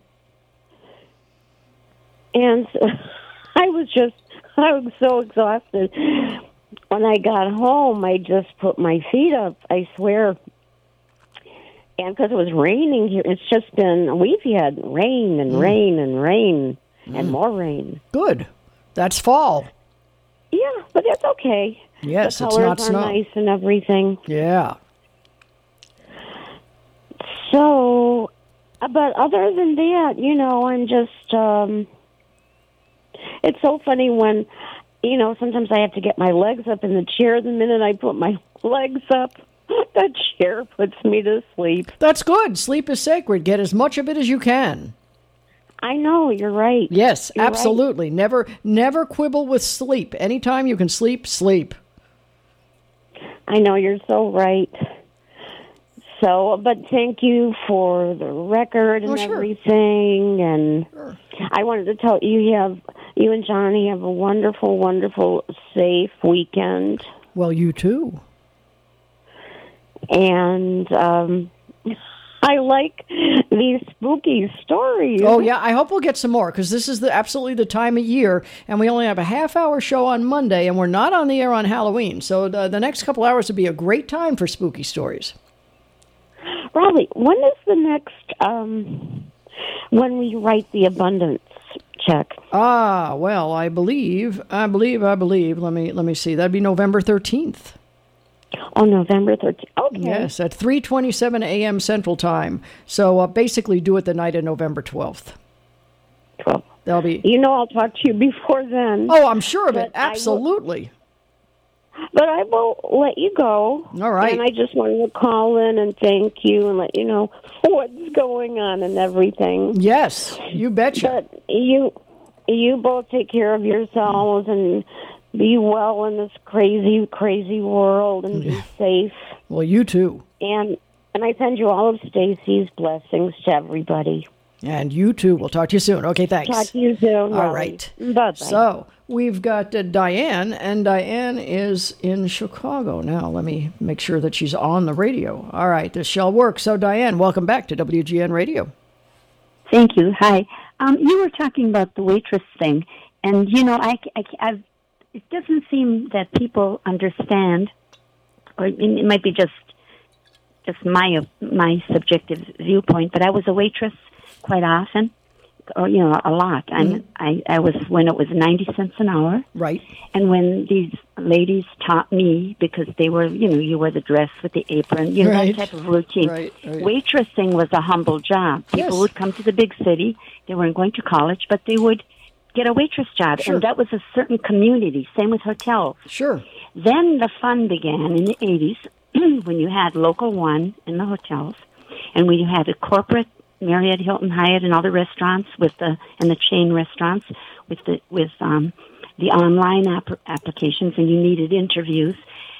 And so, I was so exhausted. When I got home, I just put my feet up, I swear. And because it was raining here, we've had rain and rain and rain and more rain. Good. That's fall. Yeah, but it's okay. Yes, the it's colors not are snow. Nice and everything. Yeah. So, but other than that, I'm just, it's so funny when, sometimes I have to get my legs up in the chair. The minute I put my legs up, the chair puts me to sleep. That's good. Sleep is sacred. Get as much of it as you can. I know, you're right. Yes, you're absolutely. Right. Never quibble with sleep. Anytime you can sleep, sleep. I know, you're so right. So, but thank you for the record and everything. And I wanted to tell you, you and Johnny have a wonderful, wonderful, safe weekend. Well, you too. And I like these spooky stories. Oh, yeah. I hope we'll get some more because this is absolutely the time of year. And we only have a half-hour show on Monday, and we're not on the air on Halloween. So the next couple hours would be a great time for spooky stories. Raleigh, when is the next, when we write the abundance check? Ah, well, I believe. Let me see. That'd be November 13th. Oh, November 13th. Okay. Yes, at 3:27 a.m. Central Time. So basically do it the night of November 12th. 12th. That'll be... I'll talk to you before then. Oh, I'm sure of it. Absolutely. But I will let you go. All right. And I just wanted to call in and thank you and let you know what's going on and everything. Yes, you betcha. But you both take care of yourselves and be well in this crazy, crazy world and be safe. Well, you too. And I send you all of Stacy's blessings to everybody. And you too. We'll talk to you soon. Okay, thanks. Talk to you soon. All right. Bye-bye. So we've got Diane, and Diane is in Chicago now. Let me make sure that she's on the radio. All right, this shall work. So, Diane, welcome back to WGN Radio. Thank you. Hi. You were talking about the waitress thing, and it doesn't seem that people understand, or it might be just my subjective viewpoint. But I was a waitress quite often, or a lot. I was when it was 90 cents an hour, right? And when these ladies taught me, because they were, you wear the dress with the apron, right. that type of routine. Right. Waitressing was a humble job. People would come to the big city. They weren't going to college, but they would get a waitress job, Sure. and that was a certain community. Same with hotels. Sure. Then the fun began in the 80s when you had Local One in the hotels, and when you had the corporate Marriott, Hilton, Hyatt, and all the restaurants and the chain restaurants with the online applications, and you needed interviews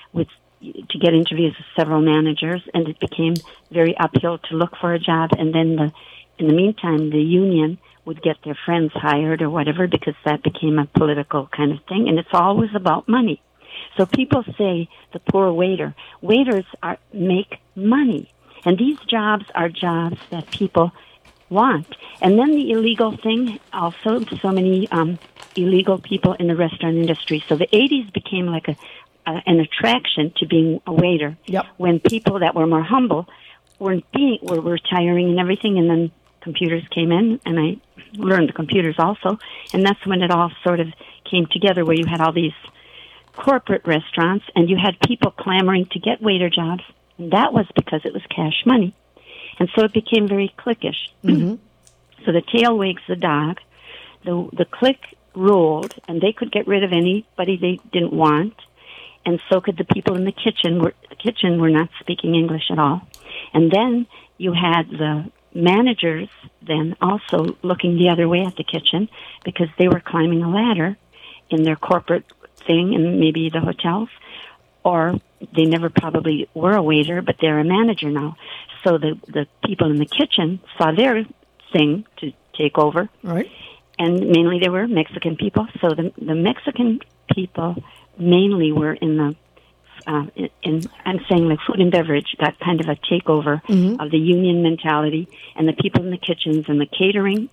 to get interviews with several managers, and it became very uphill to look for a job. And then in the meantime, the union would get their friends hired or whatever, because that became a political kind of thing, and it's always about money. So people say the poor waiters make money, and these jobs are jobs that people want. And then the illegal thing, also so many illegal people in the restaurant industry. So the 80s became like an attraction to being a waiter. Yep. When people that were more humble were retiring and everything, and then computers came in, and I learned the computers also, and that's when it all sort of came together, where you had all these corporate restaurants, and you had people clamoring to get waiter jobs, and that was because it was cash money. And so it became very cliquish. Mm-hmm. So the tail wags the dog. The clique ruled, and they could get rid of anybody they didn't want, and so could the people in the kitchen. The kitchen were not speaking English at all. And then you had the managers then also looking the other way at the kitchen, because they were climbing a ladder in their corporate thing in maybe the hotels, or they never probably were a waiter, but they're a manager now. So the people in the kitchen saw their thing to take over. Right. And mainly they were Mexican people. So the Mexican people mainly were in I'm saying like food and beverage got kind of a takeover of the union mentality, and the people in the kitchens and the catering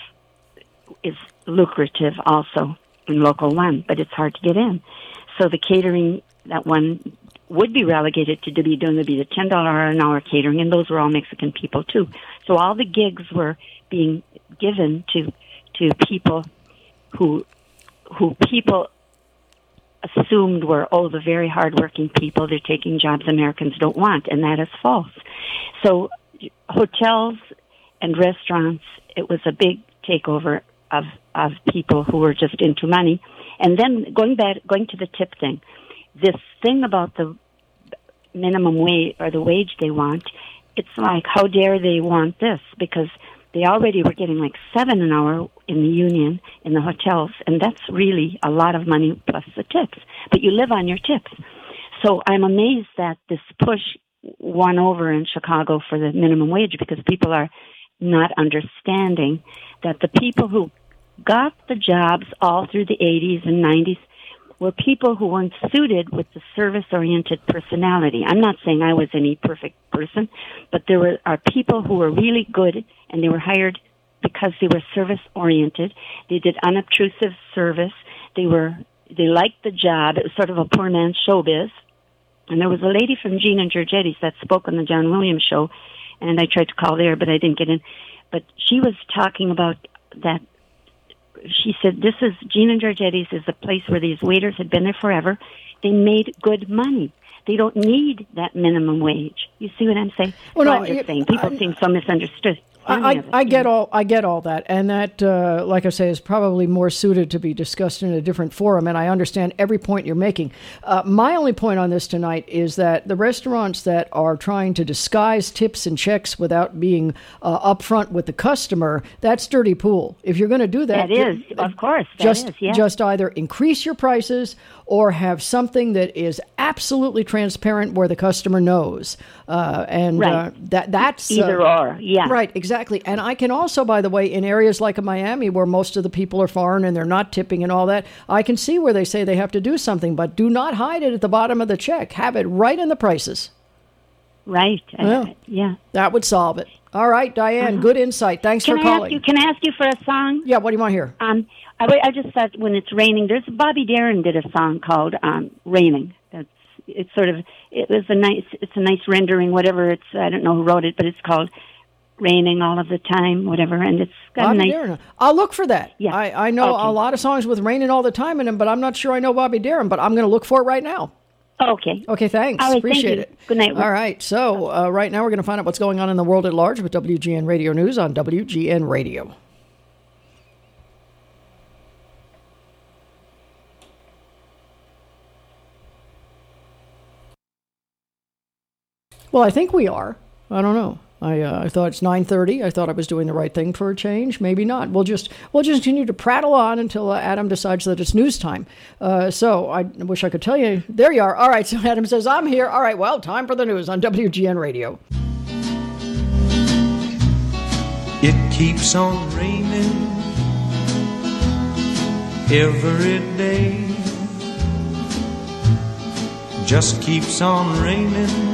is lucrative also in Local One, but it's hard to get in. So the catering, that one would be relegated to be doing the $10 an hour catering, and those were all Mexican people too. So all the gigs were being given to people who people assumed were, the very hardworking people. They're taking jobs Americans don't want, and that is false. So hotels and restaurants, it was a big takeover of people who were just into money. And then going to the tip thing, this thing about the minimum wage or the wage they want, it's like, how dare they want this? Because they already were getting like $7 an hour in the union in the hotels, and that's really a lot of money plus the tips. But you live on your tips. So I'm amazed that this push won over in Chicago for the minimum wage, because people are not understanding that the people who got the jobs all through the 80s and 90s were people who weren't suited with the service-oriented personality. I'm not saying I was any perfect person, but there are people who were really good, and they were hired because they were service-oriented. They did unobtrusive service. They liked the job. It was sort of a poor man's showbiz. And there was a lady from Gene and Georgetti's that spoke on the John Williams show, and I tried to call there, but I didn't get in. But she was talking about that. She said, this is Gene and Georgetti's is a place where these waiters had been there forever. They made good money. They don't need that minimum wage. You see what I'm saying? Well, no, I'm just saying. People seem so misunderstood. I get all that, and that, like I say, is probably more suited to be discussed in a different forum. And I understand every point you're making. My only point on this tonight is that the restaurants that are trying to disguise tips and checks without being upfront with the customer, that's dirty pool. If you're going to do that, of course, just either increase your prices or have something that is absolutely transparent where the customer knows. That's either or, yeah. Right, exactly. And I can also, by the way, in areas like Miami where most of the people are foreign and they're not tipping and all that, I can see where they say they have to do something, but do not hide it at the bottom of the check. Have it right in the prices. Right. Yeah. That would solve it. All right, Diane, good insight. Thanks for calling. Can I ask you for a song? Yeah, what do you want to hear? I just thought when it's raining, Bobby Darin did a song called "Raining." It's a nice rendering, whatever. I don't know who wrote it, but it's called "Raining All of the Time," whatever, and it's got Bobby a nice. Darin. I'll look for that. Yeah, I know a lot of songs with raining all the time in them, but I'm not sure I know Bobby Darin. But I'm going to look for it right now. Okay. Okay, thanks. All right, appreciate thank you. it. Good night. All right, so right now we're going to find out what's going on in the world at large with WGN Radio News on WGN Radio. Well, I think we are. I don't know. I thought it's 9:30. I thought I was doing the right thing for a change. Maybe not. We'll just continue to prattle on until Adam decides that it's news time. So I wish I could tell you. There you are. All right. So Adam says, I'm here. All right. Well, time for the news on WGN Radio. It keeps on raining every day. Just keeps on raining.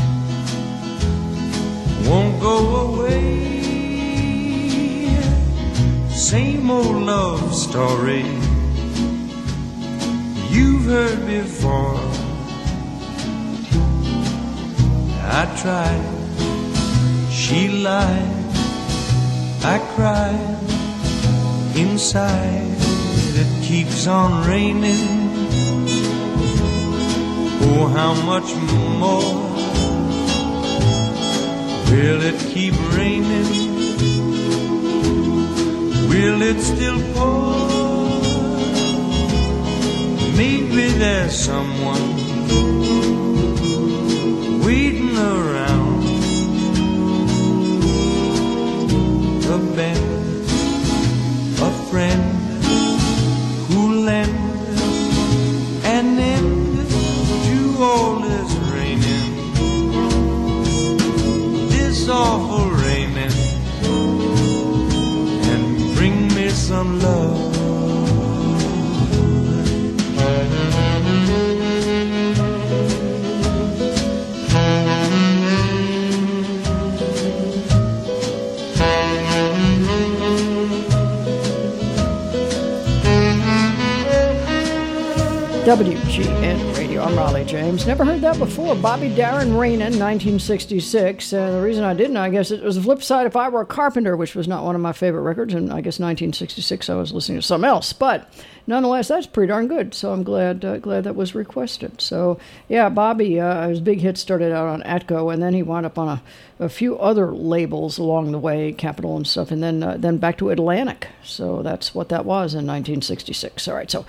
Won't go away. Same old love story you've heard before. I tried, she lied, I cried inside. It keeps on raining. Oh, how much more will it keep raining? Will it still pour? Maybe there's someone waiting around a bend, a friend who'll lend an end to all this raining. This awful raining, and bring me some love. WGN Radio. I'm Raleigh James. Never heard that before. Bobby Darin Rainin, 1966. The reason I didn't, I guess it was the flip side. If I Were a Carpenter, which was not one of my favorite records, and I guess 1966 I was listening to something else. But nonetheless, that's pretty darn good. So I'm glad that was requested. So yeah, Bobby, his big hit started out on Atco, and then he wound up on a few other labels along the way, Capitol and stuff, and then back to Atlantic. So that's what that was in 1966. All right, so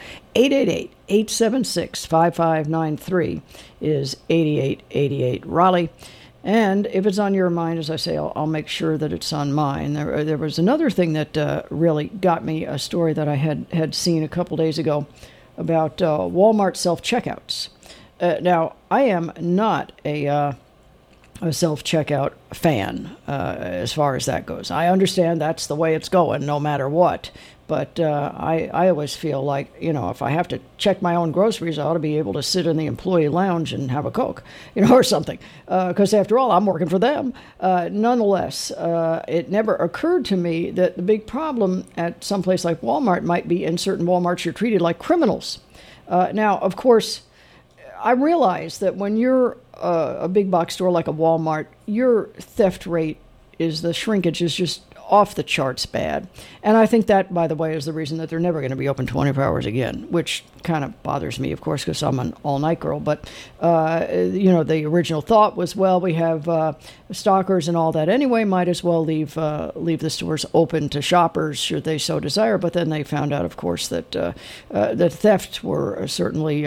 888-876-5593 is 8888 Raleigh. And if it's on your mind, as I say, I'll make sure that it's on mine. There was another thing that really got me, a story that I had seen a couple days ago about Walmart self-checkouts. Now, I am not a self-checkout fan as far as that goes. I understand that's the way it's going no matter what. But I always feel like, if I have to check my own groceries, I ought to be able to sit in the employee lounge and have a Coke, or something. Because after all, I'm working for them. Nonetheless, it never occurred to me that the big problem at some place like Walmart might be in certain Walmarts you're treated like criminals. Now, of course, I realize that when you're a big box store like a Walmart, your theft rate the shrinkage is just off the charts bad. And I think that, by the way, is the reason that they're never going to be open 24 hours again, which kind of bothers me, of course, because I'm an all-night girl. But, the original thought was, well, we have stalkers and all that anyway, might as well leave the stores open to shoppers should they so desire. But then they found out, of course, that theft were certainly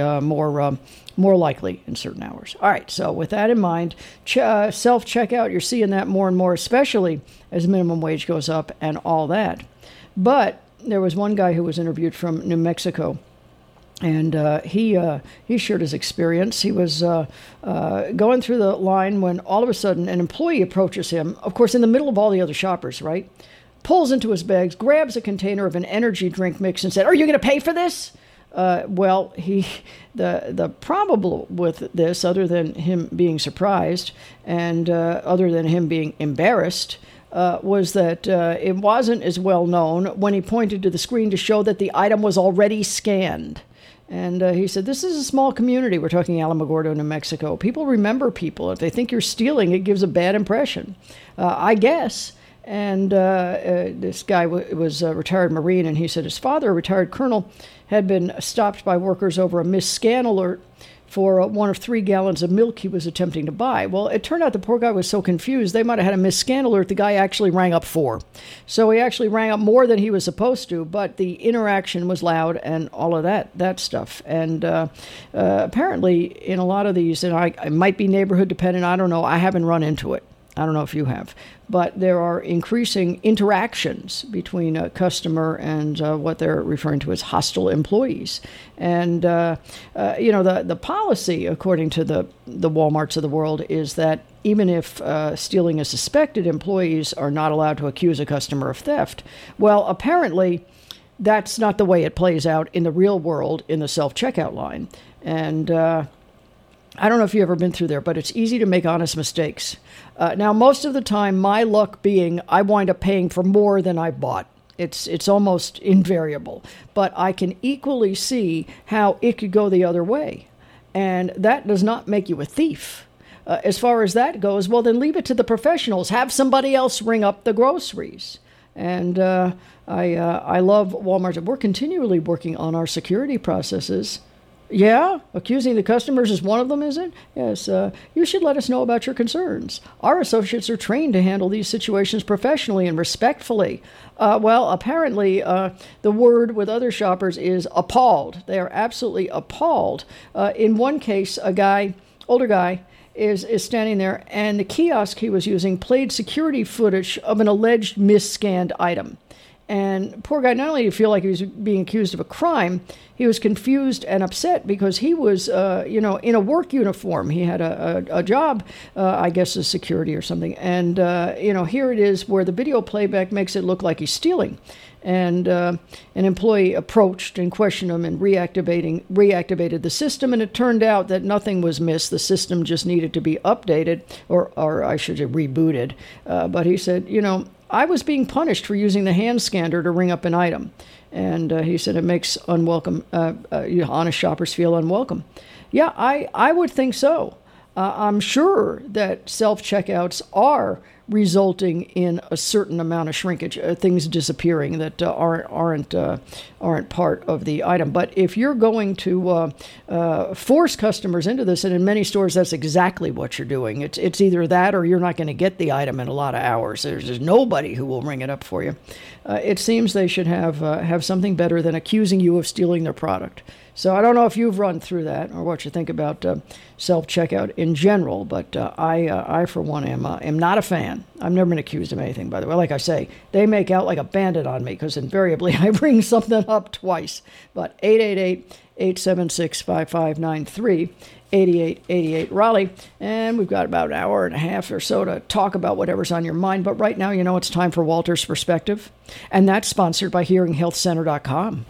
more likely in certain hours. All right, so with that in mind, self-checkout, you're seeing that more and more, especially as minimum wage goes up and all that. But there was one guy who was interviewed from New Mexico, and he shared his experience. He was going through the line when all of a sudden an employee approaches him, of course, in the middle of all the other shoppers, right? Pulls into his bags, grabs a container of an energy drink mix and said, "Are you going to pay for this?" Well, the problem with this, other than him being surprised and other than him being embarrassed, was that it wasn't as well known when he pointed to the screen to show that the item was already scanned. And he said, this is a small community. We're talking Alamogordo, New Mexico. People remember people. If they think you're stealing, it gives a bad impression, I guess. And this guy was a retired Marine, and he said his father, a retired colonel, had been stopped by workers over a missed scan alert for 1 of 3 gallons of milk he was attempting to buy. Well, it turned out the poor guy was so confused, they might have had a missed scan alert. The guy actually rang up 4. So he actually rang up more than he was supposed to, but the interaction was loud and all of that stuff. And apparently in a lot of these, and I might be neighborhood dependent, I don't know, I haven't run into it. I don't know if you have, but there are increasing interactions between a customer and what they're referring to as hostile employees. And, the policy, according to the Walmarts of the world, is that even if stealing is suspected, employees are not allowed to accuse a customer of theft. Well, apparently, that's not the way it plays out in the real world in the self-checkout line. And I don't know if you've ever been through there, but it's easy to make honest mistakes. Now, most of the time, my luck being I wind up paying for more than I bought. It's almost invariable. But I can equally see how it could go the other way. And that does not make you a thief. As far as that goes, well, then leave it to the professionals. Have somebody else ring up the groceries. And I love Walmart. We're continually working on our security processes. Yeah, accusing the customers is one of them, is it? Yes, you should let us know about your concerns. Our associates are trained to handle these situations professionally and respectfully. Well, apparently, the word with other shoppers is appalled. They are absolutely appalled. In one case, older guy, is standing there, and the kiosk he was using played security footage of an alleged mis-scanned item. And poor guy, not only did he feel like he was being accused of a crime, he was confused and upset because he was, in a work uniform. He had a job, I guess, as security or something. And, here it is where the video playback makes it look like he's stealing. And an employee approached and questioned him and reactivated the system. And it turned out that nothing was missed. The system just needed to be updated, or I should say rebooted. But he said, I was being punished for using the hand scanner to ring up an item. And he said it makes honest shoppers feel unwelcome. Yeah, I would think so. I'm sure that self-checkouts are resulting in a certain amount of shrinkage, things disappearing that aren't part of the item. But if you're going to force customers into this, and in many stores that's exactly what you're doing, it's either that or you're not going to get the item in a lot of hours. There's nobody who will ring it up for you. It seems they should have something better than accusing you of stealing their product. So I don't know if you've run through that or what you think about self-checkout in general, but I for one, am not a fan. I've never been accused of anything, by the way. Like I say, they make out like a bandit on me because invariably I bring something up twice. But 888-876-5593, 8888 Raleigh. And we've got about an hour and a half or so to talk about whatever's on your mind. But right now, it's time for Walter's Perspective. And that's sponsored by HearingHealthCenter.com.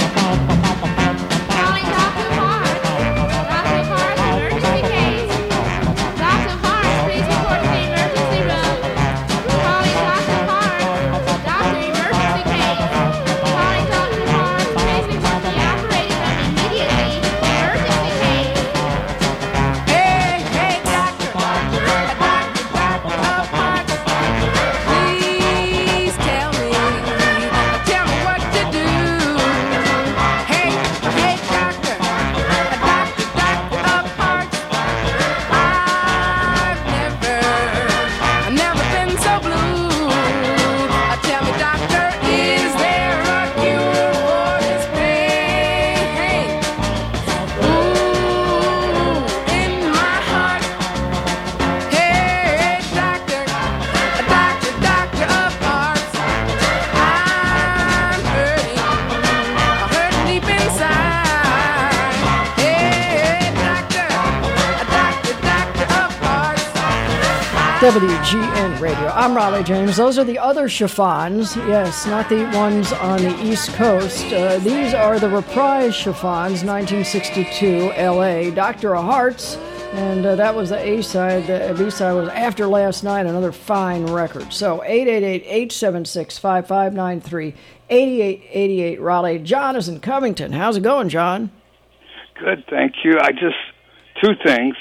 WGN Radio. I'm Raleigh James. Those are the other chiffons. Yes, not the ones on the East Coast. These are the reprise chiffons, 1962, L.A. Doctor of Hearts, and that was the A-side. The B-side was After Last Night, another fine record. So 888-876-5593, 8888 Raleigh. John is in Covington. How's it going, John? Good, thank you. Two things.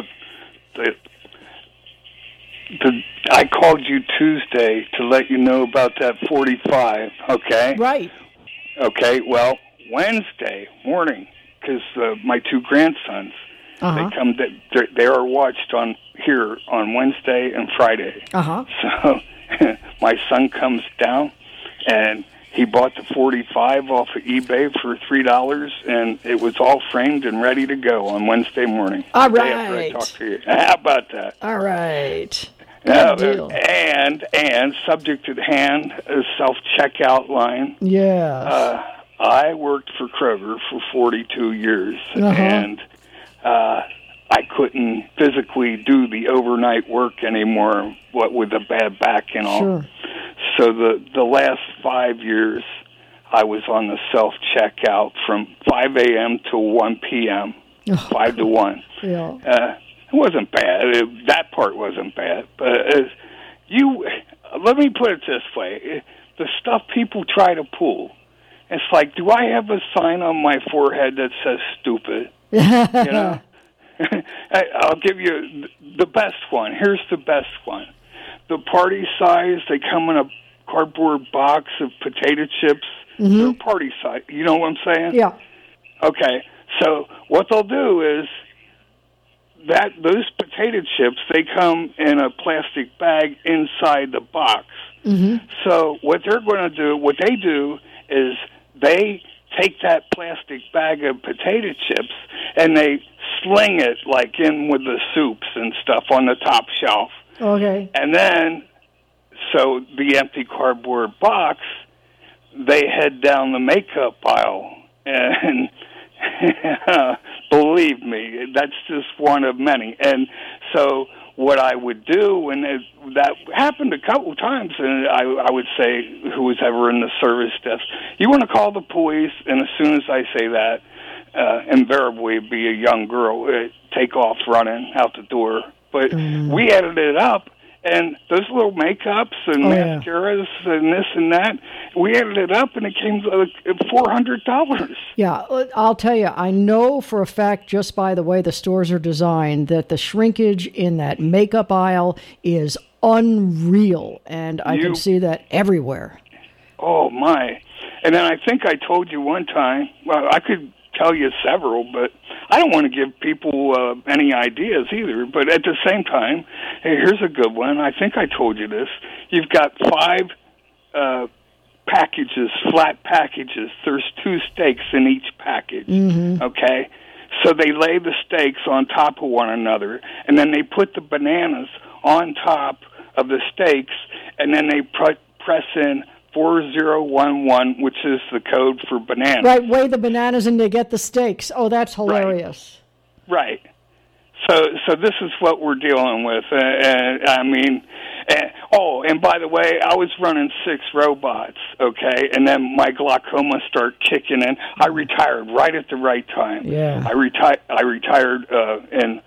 I called you Tuesday to let you know about that 45, okay? Right. Okay, well, Wednesday morning, because my two grandsons, They come. They are watched on here on Wednesday and Friday. So my son comes down, and he bought the 45 off of eBay for $3, and it was all framed and ready to go on Wednesday morning. All the day after I right. talked to you. How about that? All right. Good deal. And subject at hand, a self-checkout line. Yeah. I worked for Kroger for 42 years, and I couldn't physically do the overnight work anymore, what with a bad back and all. Sure. So the last 5 years, I was on the self-checkout from 5 a.m. to 1 p.m., 5 to 1. Yeah. It wasn't bad. That part wasn't bad. But let me put it this way. The stuff people try to pull, it's like, do I have a sign on my forehead that says stupid? You know? I'll give you the best one. Here's the best one. The party size, they come in a cardboard box of potato chips. They're party size. You know what I'm saying? Yeah. Okay. So what they'll do is those potato chips, they come in a plastic bag inside the box. So what they do is they take that plastic bag of potato chips and they sling it like in with the soups and stuff on the top shelf. Okay. And then, so the empty cardboard box, they head down the makeup aisle. And believe me, that's just one of many. And so what I would do, and that happened a couple times, and I would say, who was ever in the service desk, you want to call the police, and as soon as I say that, invariably it'd be a young girl, take off running out the door. But we edited it up, and those little makeups and mascaras and this and that, we edited it up, and it came $400. Yeah, I'll tell you, I know for a fact, just by the way the stores are designed, that the shrinkage in that makeup aisle is unreal, and I can see that everywhere. Oh, my. And then I think I told you one time, well, I could tell you several, but I don't want to give people any ideas either. But at the same time, hey, here's a good one. I think I told you this. You've got 5 packages, flat packages. There's 2 steaks in each package, okay? So they lay the steaks on top of one another, and then they put the bananas on top of the steaks, and then they press in 4011, which is the code for bananas. Right, weigh the bananas and they get the steaks. Oh, that's hilarious. Right. So this is what we're dealing with. I mean, and by the way, I was running 6 robots, okay, and then my glaucoma started kicking in. I retired right at the right time. Yeah. I retired in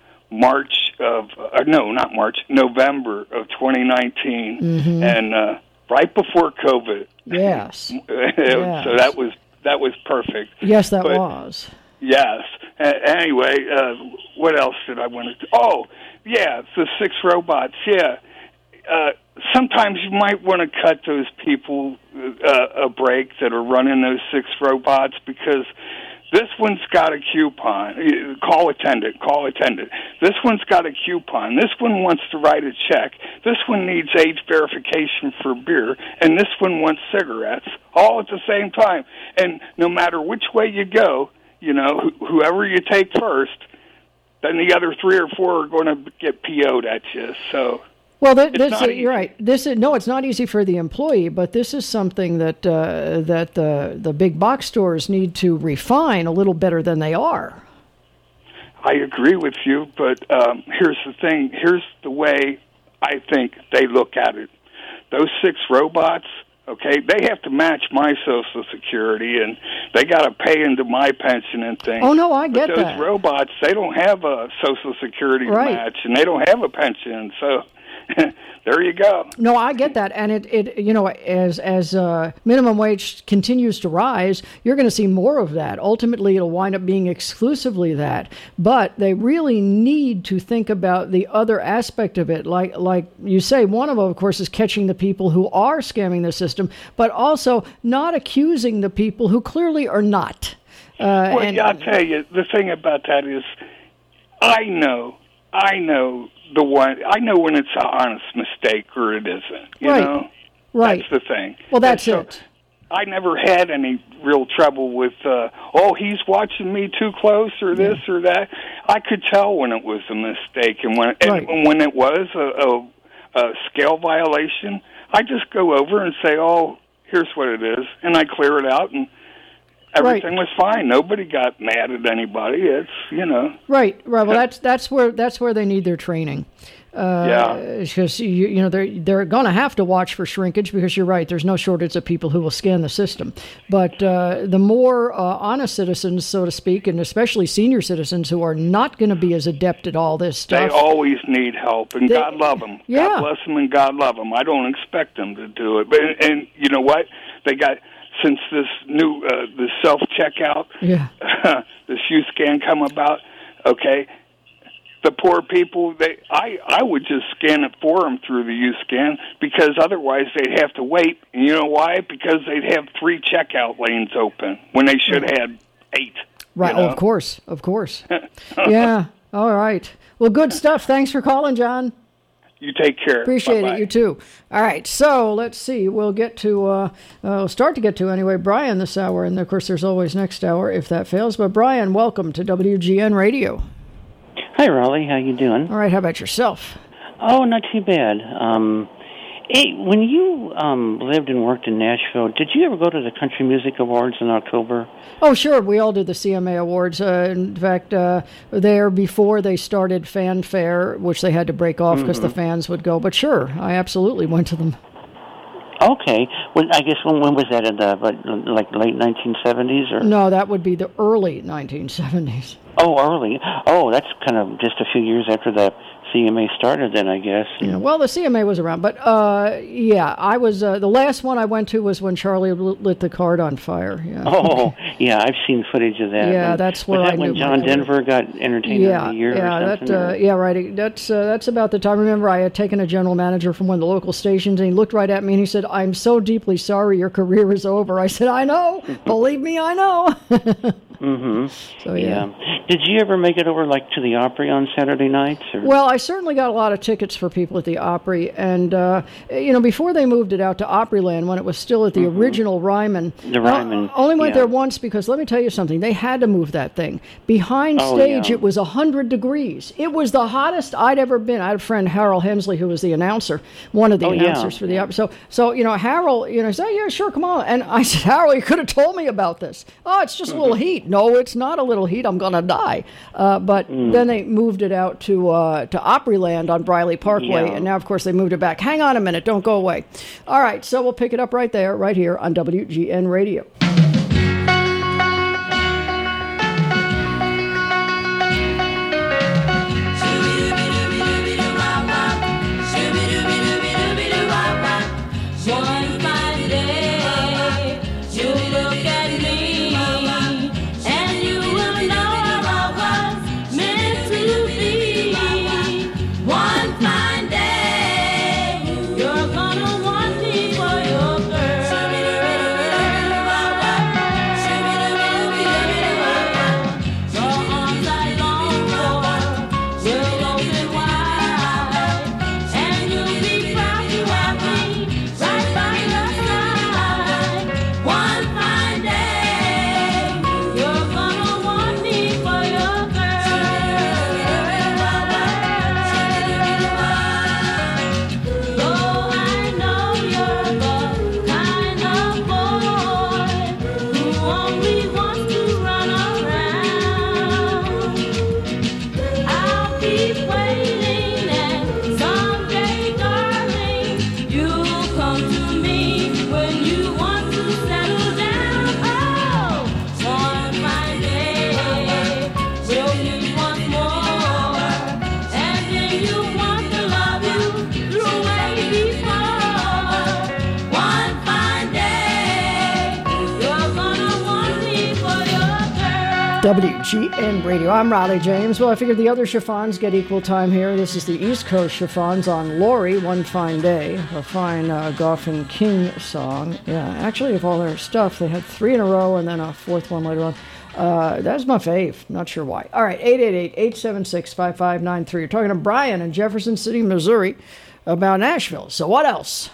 November of 2019, and right before COVID. Yes. So that was perfect. Yes, that was. Yes. Anyway, what else did I want to? Oh, yeah, the 6 robots. Yeah. Sometimes you might want to cut those people a break that are running those 6 robots, because this one's got a coupon. Call attendant. This one's got a coupon. This one wants to write a check. This one needs age verification for beer. And this one wants cigarettes, all at the same time. And no matter which way you go, you know, whoever you take first, then the other 3 or 4 are going to get PO'd at you. So... Well, you're right. It's not easy for the employee, but this is something that the big box stores need to refine a little better than they are. I agree with you, but here's the thing. Here's the way I think they look at it. Those 6 robots, okay, they have to match my Social Security, and they got to pay into my pension and things. Oh, no, I get that. Those robots, they don't have a Social Security match, and they don't have a pension, so... There you go. No, I get that, and it you know, as minimum wage continues to rise, you're going to see more of that. Ultimately, it'll wind up being exclusively that. But they really need to think about the other aspect of it, like you say. One of them, of course, is catching the people who are scamming the system, but also not accusing the people who clearly are not. I'll tell you, the thing about that is, I know the one. I know when it's an honest mistake or it isn't. You know, right? That's the thing. Well, that's it. I never had any real trouble with, he's watching me too close or this or that. I could tell when it was a mistake, and when it was a scale violation, I just go over and say, "Oh, here's what it is," and I clear it out, and everything was fine. Nobody got mad at anybody. It's right. Well, that's where they need their training. Because they're going to have to watch for shrinkage, because you're right, there's no shortage of people who will scan the system. But the more honest citizens, so to speak, and especially senior citizens who are not going to be as adept at all this stuff, they always need help, and God love them. Yeah. God bless them, and God love them. I don't expect them to do it, but and you know what? They got, since this new the self checkout, the shoe scan come about. Okay. The poor people, I would just scan it for them through the U-Scan, because otherwise they'd have to wait. And you know why? Because they'd have 3 checkout lanes open when they should have 8. Right. Oh, of course. Yeah. All right. Well, good stuff. Thanks for calling, John. You take care. Appreciate Bye-bye. it. You too. All right. So let's see. We'll get to, we'll start to get to anyway, Brian this hour. And of course, there's always next hour if that fails. But Brian, welcome to WGN Radio. Hi, Raleigh. How you doing? All right. How about yourself? Oh, not too bad. Hey, when you lived and worked in Nashville, did you ever go to the Country Music Awards in October? Oh, sure. We all did the CMA Awards. In fact, there before they started Fanfare, which they had to break off because the fans would go. But sure, I absolutely went to them. Okay. I guess when was that? In the like late 1970s or? No, that would be the early 1970s. Oh, early. Oh, that's kind of just a few years after the CMA started then, I guess. Yeah, well, the CMA was around, but I was the last one I went to was when Charlie lit the card on fire. Yeah. Oh, yeah, I've seen footage of that. Yeah, that's where I knew. When John Denver got Entertainer of the Year or something? Right. That's about the time. Remember, I had taken a general manager from one of the local stations, and he looked right at me and he said, "I'm so deeply sorry your career is over." I said, "I know. Believe me, I know." So yeah. Did you ever make it over like to the Opry on Saturday nights? Or? Well, I certainly got a lot of tickets for people at the Opry, and before they moved it out to Opryland, when it was still at the original Ryman. The Ryman. Only went there once because let me tell you something. They had to move that thing behind stage. It was 100 degrees. It was the hottest I'd ever been. I had a friend Harold Hensley who was the announcer, one of the announcers for the Opry. So Harold, said, "Yeah, sure, come on." And I said, "Harold, you could have told me about this." "Oh, it's just a little heat." "No, it's not a little heat. I'm gonna die." But then they moved it out to Opryland on Briley Parkway, and now, of course, they moved it back. Hang on a minute. Don't go away. All right, so we'll pick it up right there, right here on WGN Radio. WGN Radio. I'm Raleigh James. Well, I figured the other chiffons get equal time here. This is the East Coast chiffons on Lori, One Fine Day, a fine Goff and King song. Yeah, actually, of all their stuff, they had 3 in a row and then a 4th one later on. That's my fave. Not sure why. All right, 888-876-5593. You're talking to Brian in Jefferson City, Missouri, about Nashville. So what else?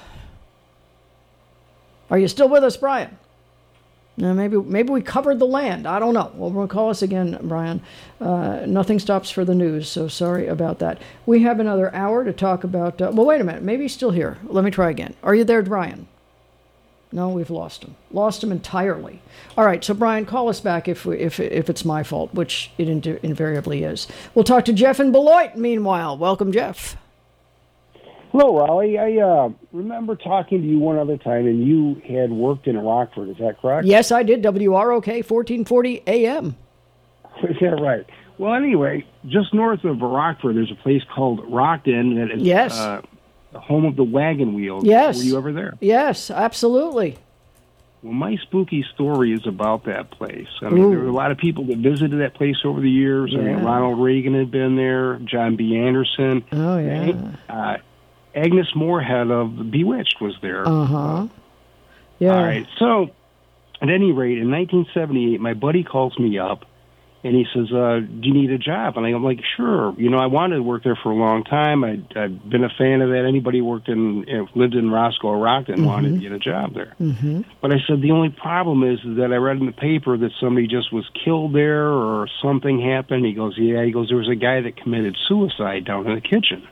Are you still with us, Brian? Maybe we covered the land. I don't know. Well, call us again, Brian. Nothing stops for the news, so sorry about that. We have another hour to talk about... well, wait a minute. Maybe he's still here. Let me try again. Are you there, Brian? No, we've lost him. Lost him entirely. All right, so Brian, call us back if it's my fault, which it invariably is. We'll talk to Jeff in Beloit, meanwhile. Welcome, Jeff. Hello, Raleigh. I remember talking to you one other time, and you had worked in Rockford. Is that correct? Yes, I did. WROK 1440 AM. Is that right? Well, anyway, just north of Rockford, there's a place called Rockton that is the home of the wagon wheel. Yes. Were you ever there? Yes, absolutely. Well, my spooky story is about that place. I mean, there were a lot of people that visited that place over the years. Yeah. I mean, Ronald Reagan had been there, John B. Anderson. Oh, yeah. Agnes Moorehead of Bewitched was there. Uh-huh. Yeah. All right. So, at any rate, in 1978, my buddy calls me up, and he says, do you need a job? And I'm like, sure. You know, I wanted to work there for a long time. I've been a fan of that. Anybody lived in Roscoe or Rockton wanted to get a job there. Mm-hmm. But I said, the only problem is that I read in the paper that somebody just was killed there or something happened. He goes, yeah. He goes, there was a guy that committed suicide down in the kitchen.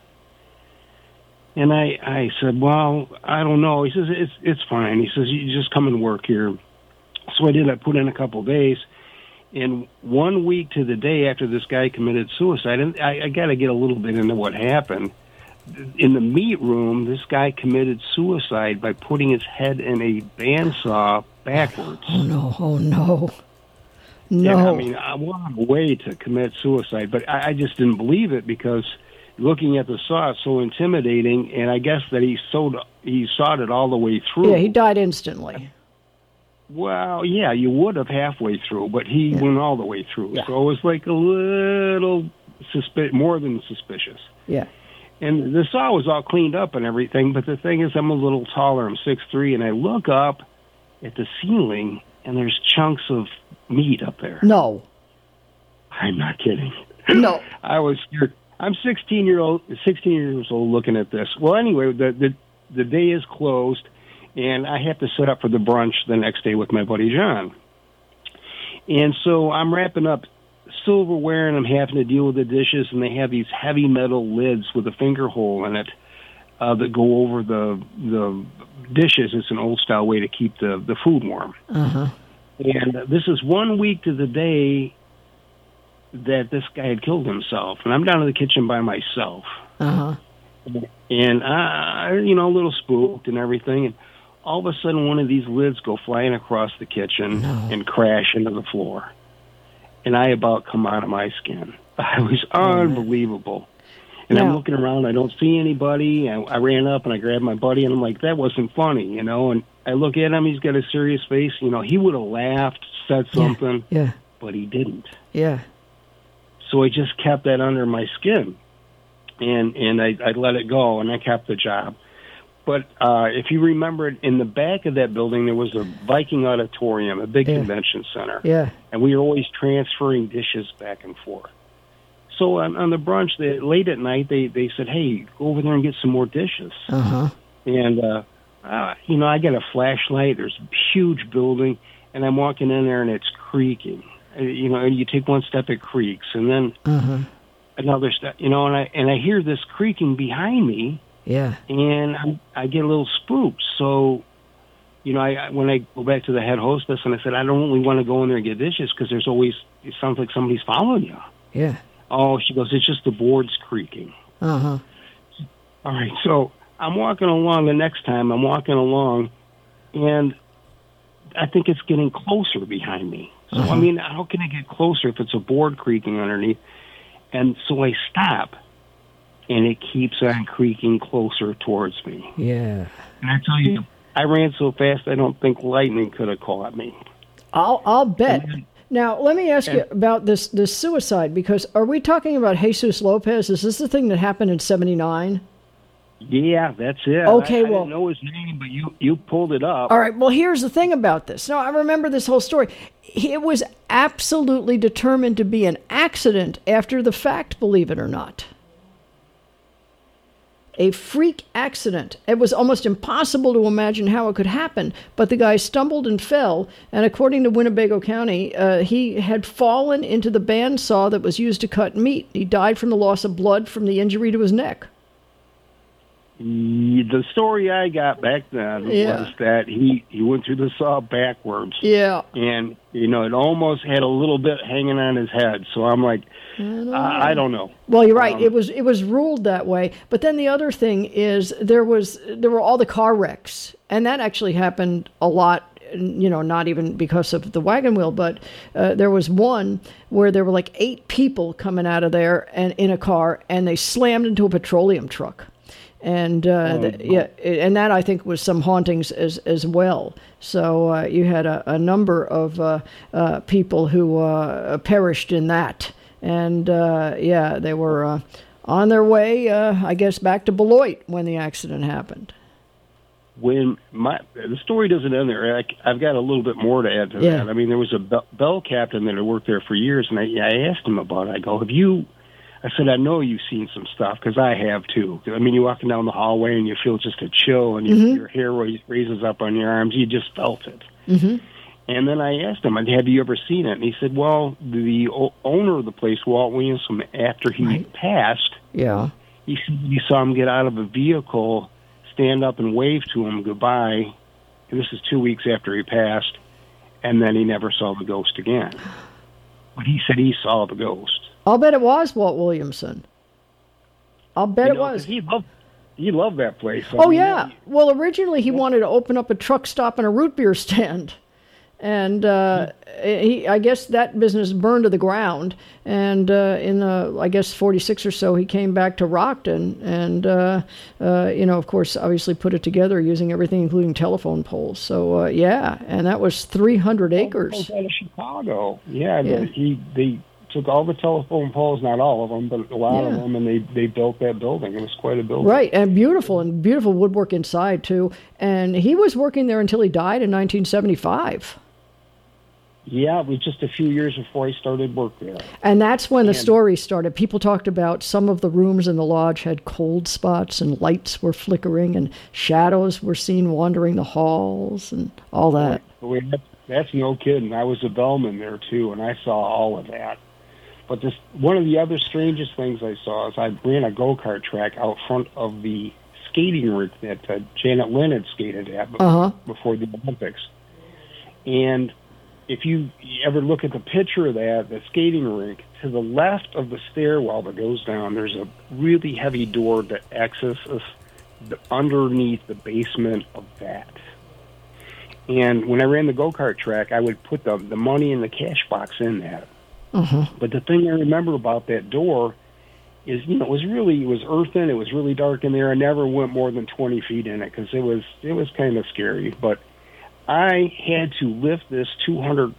And I said, well, I don't know. He says, it's fine. He says, you just come and work here. So I did. I put in a couple of days. And 1 week to the day after this guy committed suicide, and I got to get a little bit into what happened. In the meat room, this guy committed suicide by putting his head in a bandsaw backwards. Oh, no. Oh, no. No. And, I mean, I wanted a way to commit suicide, but I just didn't believe it because looking at the saw, it's so intimidating, and I guess that he sawed it all the way through. Yeah, he died instantly. Well, yeah, you would have halfway through, but he went all the way through. Yeah. So it was like a little more than suspicious. Yeah. And the saw was all cleaned up and everything, but the thing is I'm a little taller. I'm 6'3", and I look up at the ceiling, and there's chunks of meat up there. No. I'm not kidding. No. I was scared. I'm 16 years old looking at this. Well, anyway, the day is closed, and I have to set up for the brunch the next day with my buddy John. And so I'm wrapping up silverware, and I'm having to deal with the dishes, and they have these heavy metal lids with a finger hole in it that go over the dishes. It's an old-style way to keep the food warm. Uh-huh. And this is 1 week to the day that this guy had killed himself, and I'm down in the kitchen by myself. Uh-huh. And I, a little spooked and everything, and all of a sudden one of these lids go flying across the kitchen and crash into the floor. And I about come out of my skin. It was unbelievable. And I'm looking around, I don't see anybody. I ran up and I grabbed my buddy, and I'm like, that wasn't funny, and I look at him, he's got a serious face. He would have laughed, said something, but he didn't. Yeah. So I just kept that under my skin, and I let it go, and I kept the job. But if you remember, in the back of that building, there was a Viking auditorium, a big convention center. Yeah. And we were always transferring dishes back and forth. So on the brunch, late at night, they said, hey, go over there and get some more dishes. Uh-huh. And, I get a flashlight. There's a huge building, and I'm walking in there, and it's creaking. And you take one step, it creaks, and then another step, and I hear this creaking behind me. Yeah. And I get a little spooked. So, when I go back to the head hostess, and I said, I don't really want to go in there and get dishes because it sounds like somebody's following you. Yeah. Oh, she goes, it's just the boards creaking. Uh-huh. All right, so I'm walking along the next time. I'm walking along, and I think it's getting closer behind me. So, I mean, how can it get closer if it's a board creaking underneath? And so I stop, and it keeps on creaking closer towards me. Yeah. And I tell you, I ran so fast I don't think lightning could have caught me. I'll bet. Now, let me ask you about this suicide, because are we talking about Jesus Lopez? Is this the thing that happened in 79? Yeah, that's it. Okay, I well, didn't know his name, but you pulled it up. All right, well, here's the thing about this. No, I remember this whole story. It was absolutely determined to be an accident after the fact, believe it or not. A freak accident. It was almost impossible to imagine how it could happen, but the guy stumbled and fell, and according to Winnebago County, he had fallen into the bandsaw that was used to cut meat. He died from the loss of blood from the injury to his neck. The story I got back then was that he went through the saw backwards. Yeah. And, it almost had a little bit hanging on his head. So I'm like, I don't know. Well, you're right. It was ruled that way. But then the other thing is there were all the car wrecks. And that actually happened a lot, not even because of the wagon wheel, but there was one where there were like 8 people coming out of there and in a car, and they slammed into a petroleum truck. And and that I think was some hauntings as well. So you had a number of people who perished in that, and they were on their way, I guess, back to Beloit when the accident happened. When the story doesn't end there, I've got a little bit more to add to that. I mean, there was a bell captain that had worked there for years, and I asked him about it. I go, I said, I know you've seen some stuff, because I have, too. I mean, you're walking down the hallway, and you feel just a chill, and your hair raises up on your arms. You just felt it. Mm-hmm. And then I asked him, have you ever seen it? And he said, well, the owner of the place, Walt Williamson, after he passed, he saw him get out of a vehicle, stand up and wave to him goodbye. And this is 2 weeks after he passed, and then he never saw the ghost again. But he said he saw the ghost. I'll bet it was Walt Williamson. I'll bet it was. He loved that place. Well, originally he wanted to open up a truck stop and a root beer stand. And I guess that business burned to the ground. And in, I guess, 46 or so, he came back to Rockton and, of course, obviously put it together using everything, including telephone poles. So, and that was 300 acres. Out of Chicago. They took all the telephone poles, not all of them, but a lot of them, and they built that building. It was quite a building. Right, and beautiful woodwork inside, too. And he was working there until he died in 1975. Yeah, it was just a few years before I started work there. And that's when the story started. People talked about some of the rooms in the lodge had cold spots, and lights were flickering, and shadows were seen wandering the halls, and all that. That's no kidding. I was a bellman there, too, and I saw all of that. But one of the other strangest things I saw is I ran a go-kart track out front of the skating rink that Janet Lynn had skated at before the Olympics. And if you ever look at the picture of that, the skating rink, to the left of the stairwell that goes down, there's a really heavy door that accesses underneath the basement of that. And when I ran the go-kart track, I would put the money in the cash box in that. But the thing I remember about that door is, it was earthen. It was really dark in there. I never went more than 20 feet in it because it was kind of scary. But I had to lift this 100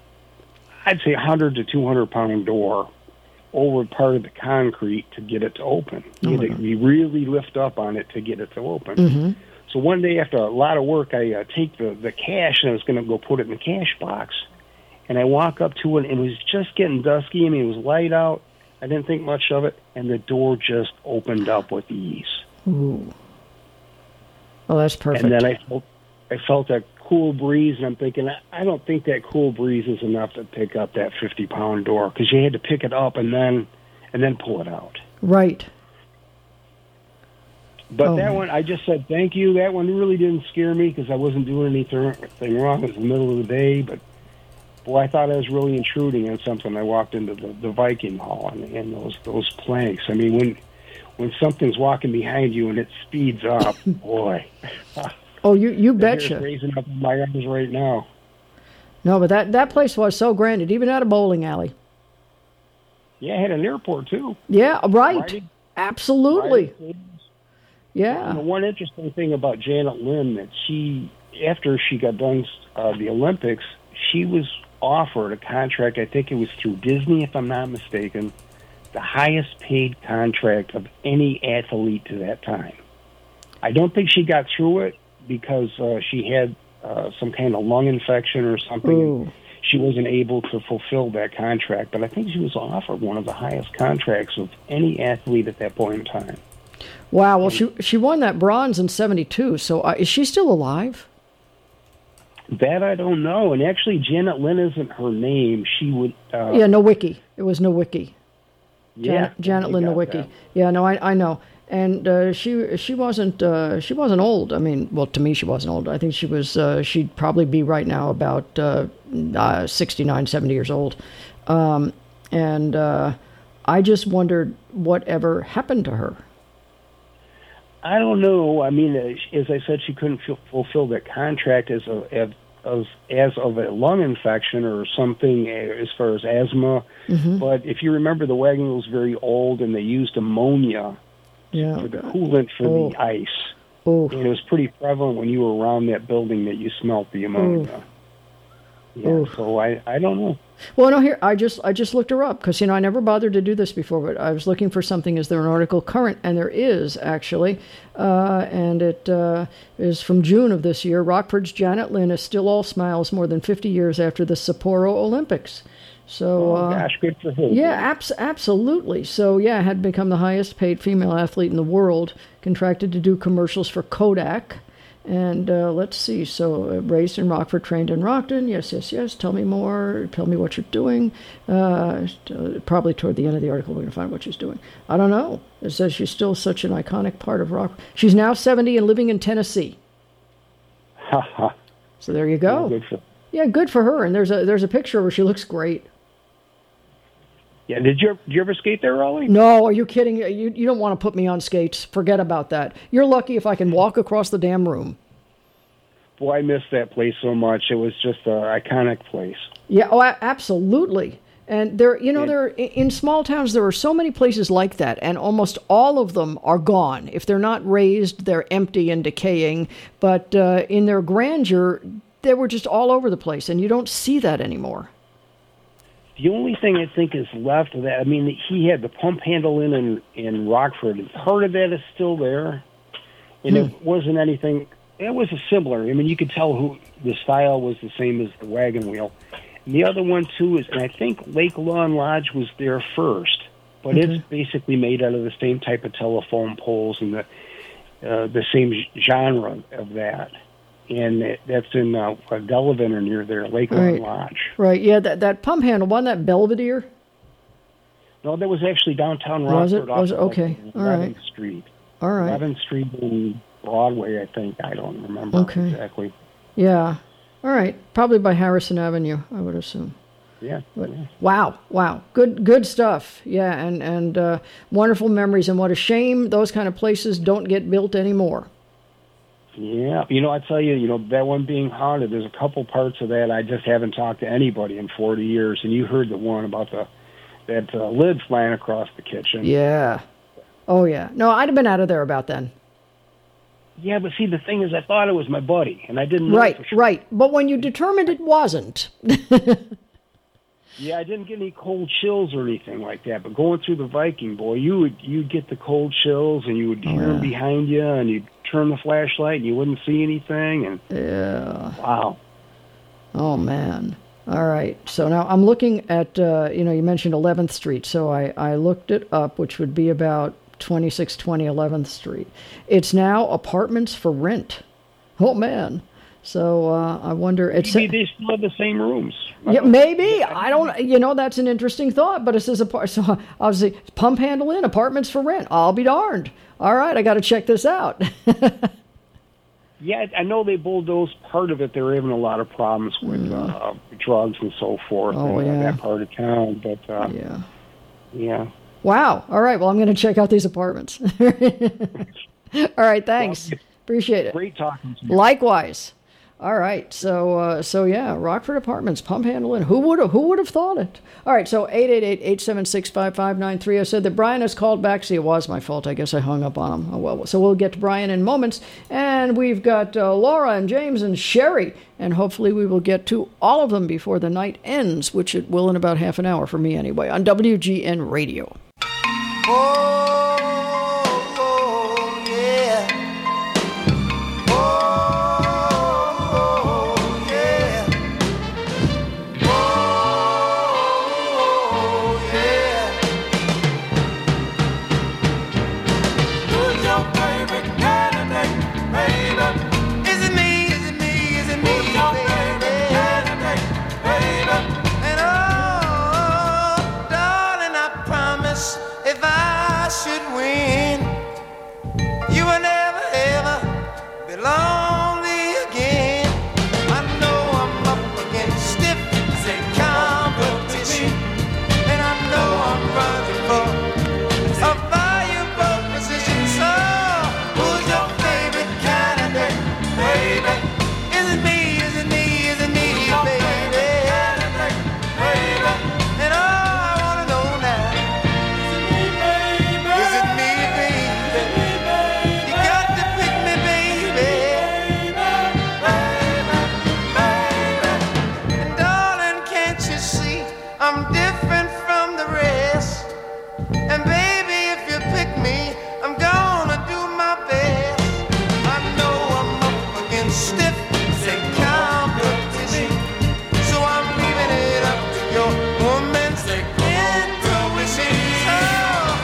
to 200 pound door over part of the concrete to get it to open. You really lift up on it to get it to open. So one day after a lot of work, I take the cash and I was going to go put it in the cash box. And I walk up to it, and it was just getting dusky. I mean, it was light out. I didn't think much of it, and the door just opened up with ease. Ooh. Oh, that's perfect. And then I felt that cool breeze, and I'm thinking, I don't think that cool breeze is enough to pick up that 50-pound door, because you had to pick it up and then pull it out. Right. But that one, I just said thank you. That one really didn't scare me because I wasn't doing anything wrong. It was the middle of the day, but boy, I thought I was really intruding on something. I walked into the Viking Hall and those planks. I mean, when something's walking behind you and it speeds up, boy. Oh, you betcha. It's raising up in my arms right now. No, but that place was so grand. It even had a bowling alley. Yeah, it had an airport, too. Yeah, right. Absolutely. Yeah. And the one interesting thing about Janet Lynn, that after she got done the Olympics, she was offered a contract, I think it was through Disney, if I'm not mistaken, the highest paid contract of any athlete to that time. I don't think she got through it because she had some kind of lung infection or something. Ooh. She wasn't able to fulfill that contract, but I think she was offered one of the highest contracts of any athlete at that point in time. Wow. Well, she won that bronze in 72. So is she still alive? That I don't know. And actually, Janet Lynn isn't her name. She would. Yeah, Nowicki. It was Nowicki. Yeah, Janet Lynn Nowicki. That. Yeah, no, I know. And she wasn't old. I mean, well, to me she wasn't old. I think she was. She'd probably be right now about 69, 70 years old. And I just wondered whatever happened to her. I don't know. I mean, as I said, she couldn't fulfill that contract as of a lung infection or something as far as asthma. Mm-hmm. But if you remember, the wagon was very old, and they used ammonia for the coolant for the ice. Oh. And it was pretty prevalent when you were around that building that you smelt the ammonia. Yeah, so I don't know. Well, no, here I just looked her up because I never bothered to do this before, but I was looking for something. Is there an article current? And there is actually, and it is from June of this year. Rockford's Janet Lynn is still all smiles more than 50 years after the Sapporo Olympics. So, gosh, good for her. Yeah, absolutely. So, yeah, had become the highest paid female athlete in the world. Contracted to do commercials for Kodak. And let's see, so raised in Rockford, trained in Rockton. Yes. Tell me more. Tell me what you're doing. Probably toward the end of the article, we're going to find what she's doing. I don't know. It says she's still such an iconic part of rock. She's now 70 and living in Tennessee. So there you go. Good for her. And there's a picture where she looks great. Yeah, did you ever skate there, Raleigh? No, are you kidding? You don't want to put me on skates. Forget about that. You're lucky if I can walk across the damn room. Boy, I miss that place so much. It was just an iconic place. Yeah, absolutely. And there in small towns, there are so many places like that, and almost all of them are gone. If they're not raised, they're empty and decaying. But in their grandeur, they were just all over the place, and you don't see that anymore. The only thing I think is left of that, I mean, he had the pump handle in Rockford, and part of that is still there. And it wasn't anything, it was similar. I mean, you could tell who the style was the same as the wagon wheel. And the other one, too, is, and I think Lake Lawn Lodge was there first, but it's basically made out of the same type of telephone poles and the same genre of that. And that's in Delavan near there, Lake Lawn Lodge. Right, yeah, that pump handle, wasn't that Belvedere? No, that was actually downtown Rockford. Was it? Okay, all right. 11th Street. All right. 11th Street and Broadway, I think. I don't remember exactly. Yeah, all right. Probably by Harrison Avenue, I would assume. Yeah. But, wow. Good stuff. Yeah, and wonderful memories. And what a shame those kind of places don't get built anymore. Yeah, I tell you, that one being haunted, there's a couple parts of that I just haven't talked to anybody in 40 years, and you heard the one about that lid flying across the kitchen. Yeah. Oh, yeah. No, I'd have been out of there about then. Yeah, but see, the thing is, I thought it was my buddy, and I didn't know for sure. Right. But when you determined it wasn't... Yeah, I didn't get any cold chills or anything like that. But going through the Viking, boy, you'd get the cold chills, and you would hear them behind you, and you'd turn the flashlight, and you wouldn't see anything. And wow. Oh man. All right. So now I'm looking at you mentioned 11th Street, so I looked it up, which would be about 2620 11th Street. It's now apartments for rent. Oh man. So I wonder. Maybe they still have the same rooms. Yeah, maybe. I don't. That's an interesting thought. But it says so obviously pump handle in apartments for rent. I'll be darned. All right, I got to check this out. Yeah, I know they bulldozed part of it. They were having a lot of problems with drugs and so forth in that part of town. But yeah. Wow. All right. Well, I'm going to check out these apartments. All right. Thanks. Well, appreciate it. Great talking to you. Likewise. All right, so yeah, Rockford Apartments, pump handle in. Who would have thought it? All right, so 888-876-5593. I said that Brian has called back. See, it was my fault. I guess I hung up on him. Oh, well, so we'll get to Brian in moments. And we've got Laura and James and Sherry, and hopefully we will get to all of them before the night ends, which it will in about half an hour for me anyway, on WGN Radio. Oh, yeah.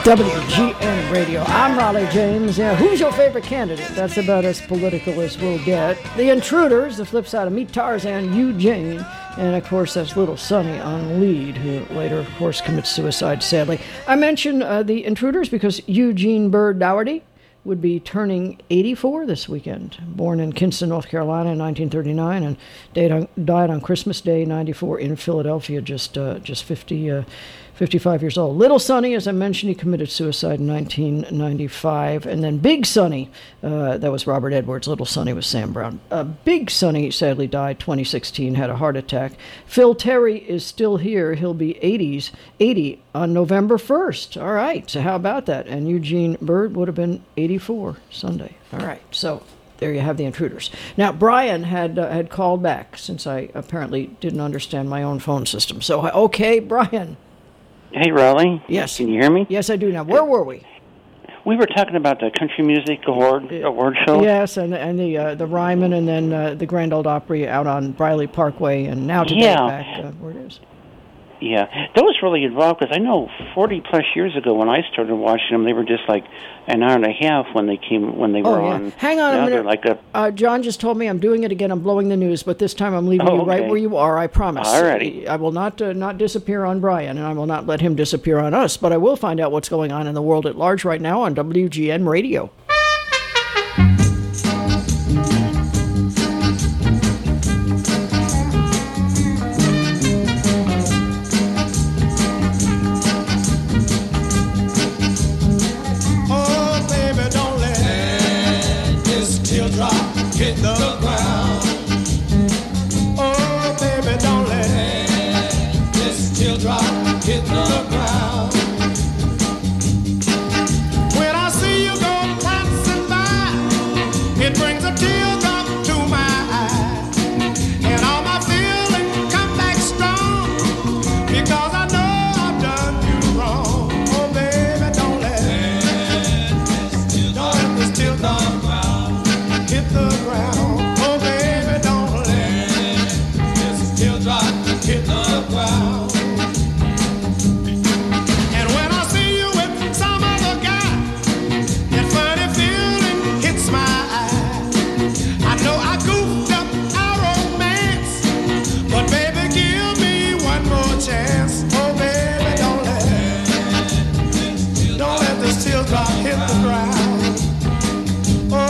WGN Radio. I'm Raleigh James. Yeah, who's your favorite candidate? That's about as political as we'll get. The Intruders, the flip side of Meet Tarzan, Eugene, and of course that's Little Sonny on lead, who later, of course, commits suicide, sadly. I mention the Intruders because Eugene Bird Dougherty would be turning 84 this weekend. Born in Kinston, North Carolina in 1939 and died on Christmas Day, 94 in Philadelphia, just 55 years old. Little Sonny, as I mentioned, he committed suicide in 1995. And then Big Sonny, that was Robert Edwards. Little Sonny was Sam Brown. Big Sonny sadly died 2016, had a heart attack. Phil Terry is still here. He'll be 80 on November 1st. All right, so how about that? And Eugene Bird would have been 84 Sunday. All right, so there you have the Intruders. Now, Brian had called back since I apparently didn't understand my own phone system. So, okay, Brian. Hey, Raleigh. Yes. Can you hear me? Yes, I do now. Where were we? We were talking about the Country Music Award show. Yes, and the Ryman, and then the Grand Ole Opry out on Briley Parkway, and now today back where it is. Yeah, those really involved, because I know 40-plus years ago when I started watching them, they were just like an hour and a half when they were on. Hang on now a minute. Like John just told me I'm doing it again. I'm blowing the news, but this time I'm leaving you right where you are, I promise. All righty. I will not disappear on Brian, and I will not let him disappear on us, but I will find out what's going on in the world at large right now on WGN Radio. Hit the ground. Oh, baby, don't let this teardrop hit the ground. When I see you go passing by, it brings a teardrop to my eye, and all my feelings come back strong because I know I've done you wrong. Oh, baby, don't let this teardrop hit the ground. Oh, baby, don't let this teardrop hit the ground. And when I see you with some other guy, that funny feeling hits my eye. I know I goofed up our romance, but baby, give me one more chance. Oh, baby, don't let this teardrop hit the ground. Oh,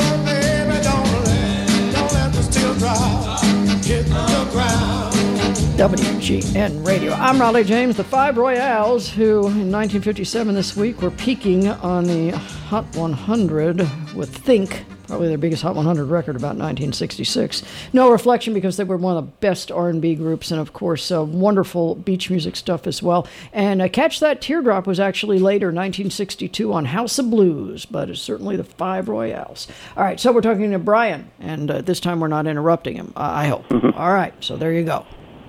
WGN Radio. I'm Raleigh James. The Five Royales, who in 1957 this week were peaking on the Hot 100 with Think, probably their biggest Hot 100 record, about 1966. No Reflection, because they were one of the best R&B groups, and of course wonderful beach music stuff as well. And Catch That Teardrop was actually later, 1962, on House of Blues, but it's certainly the Five Royales. All right, so we're talking to Brian, and this time we're not interrupting him, I hope. All right, so there you go.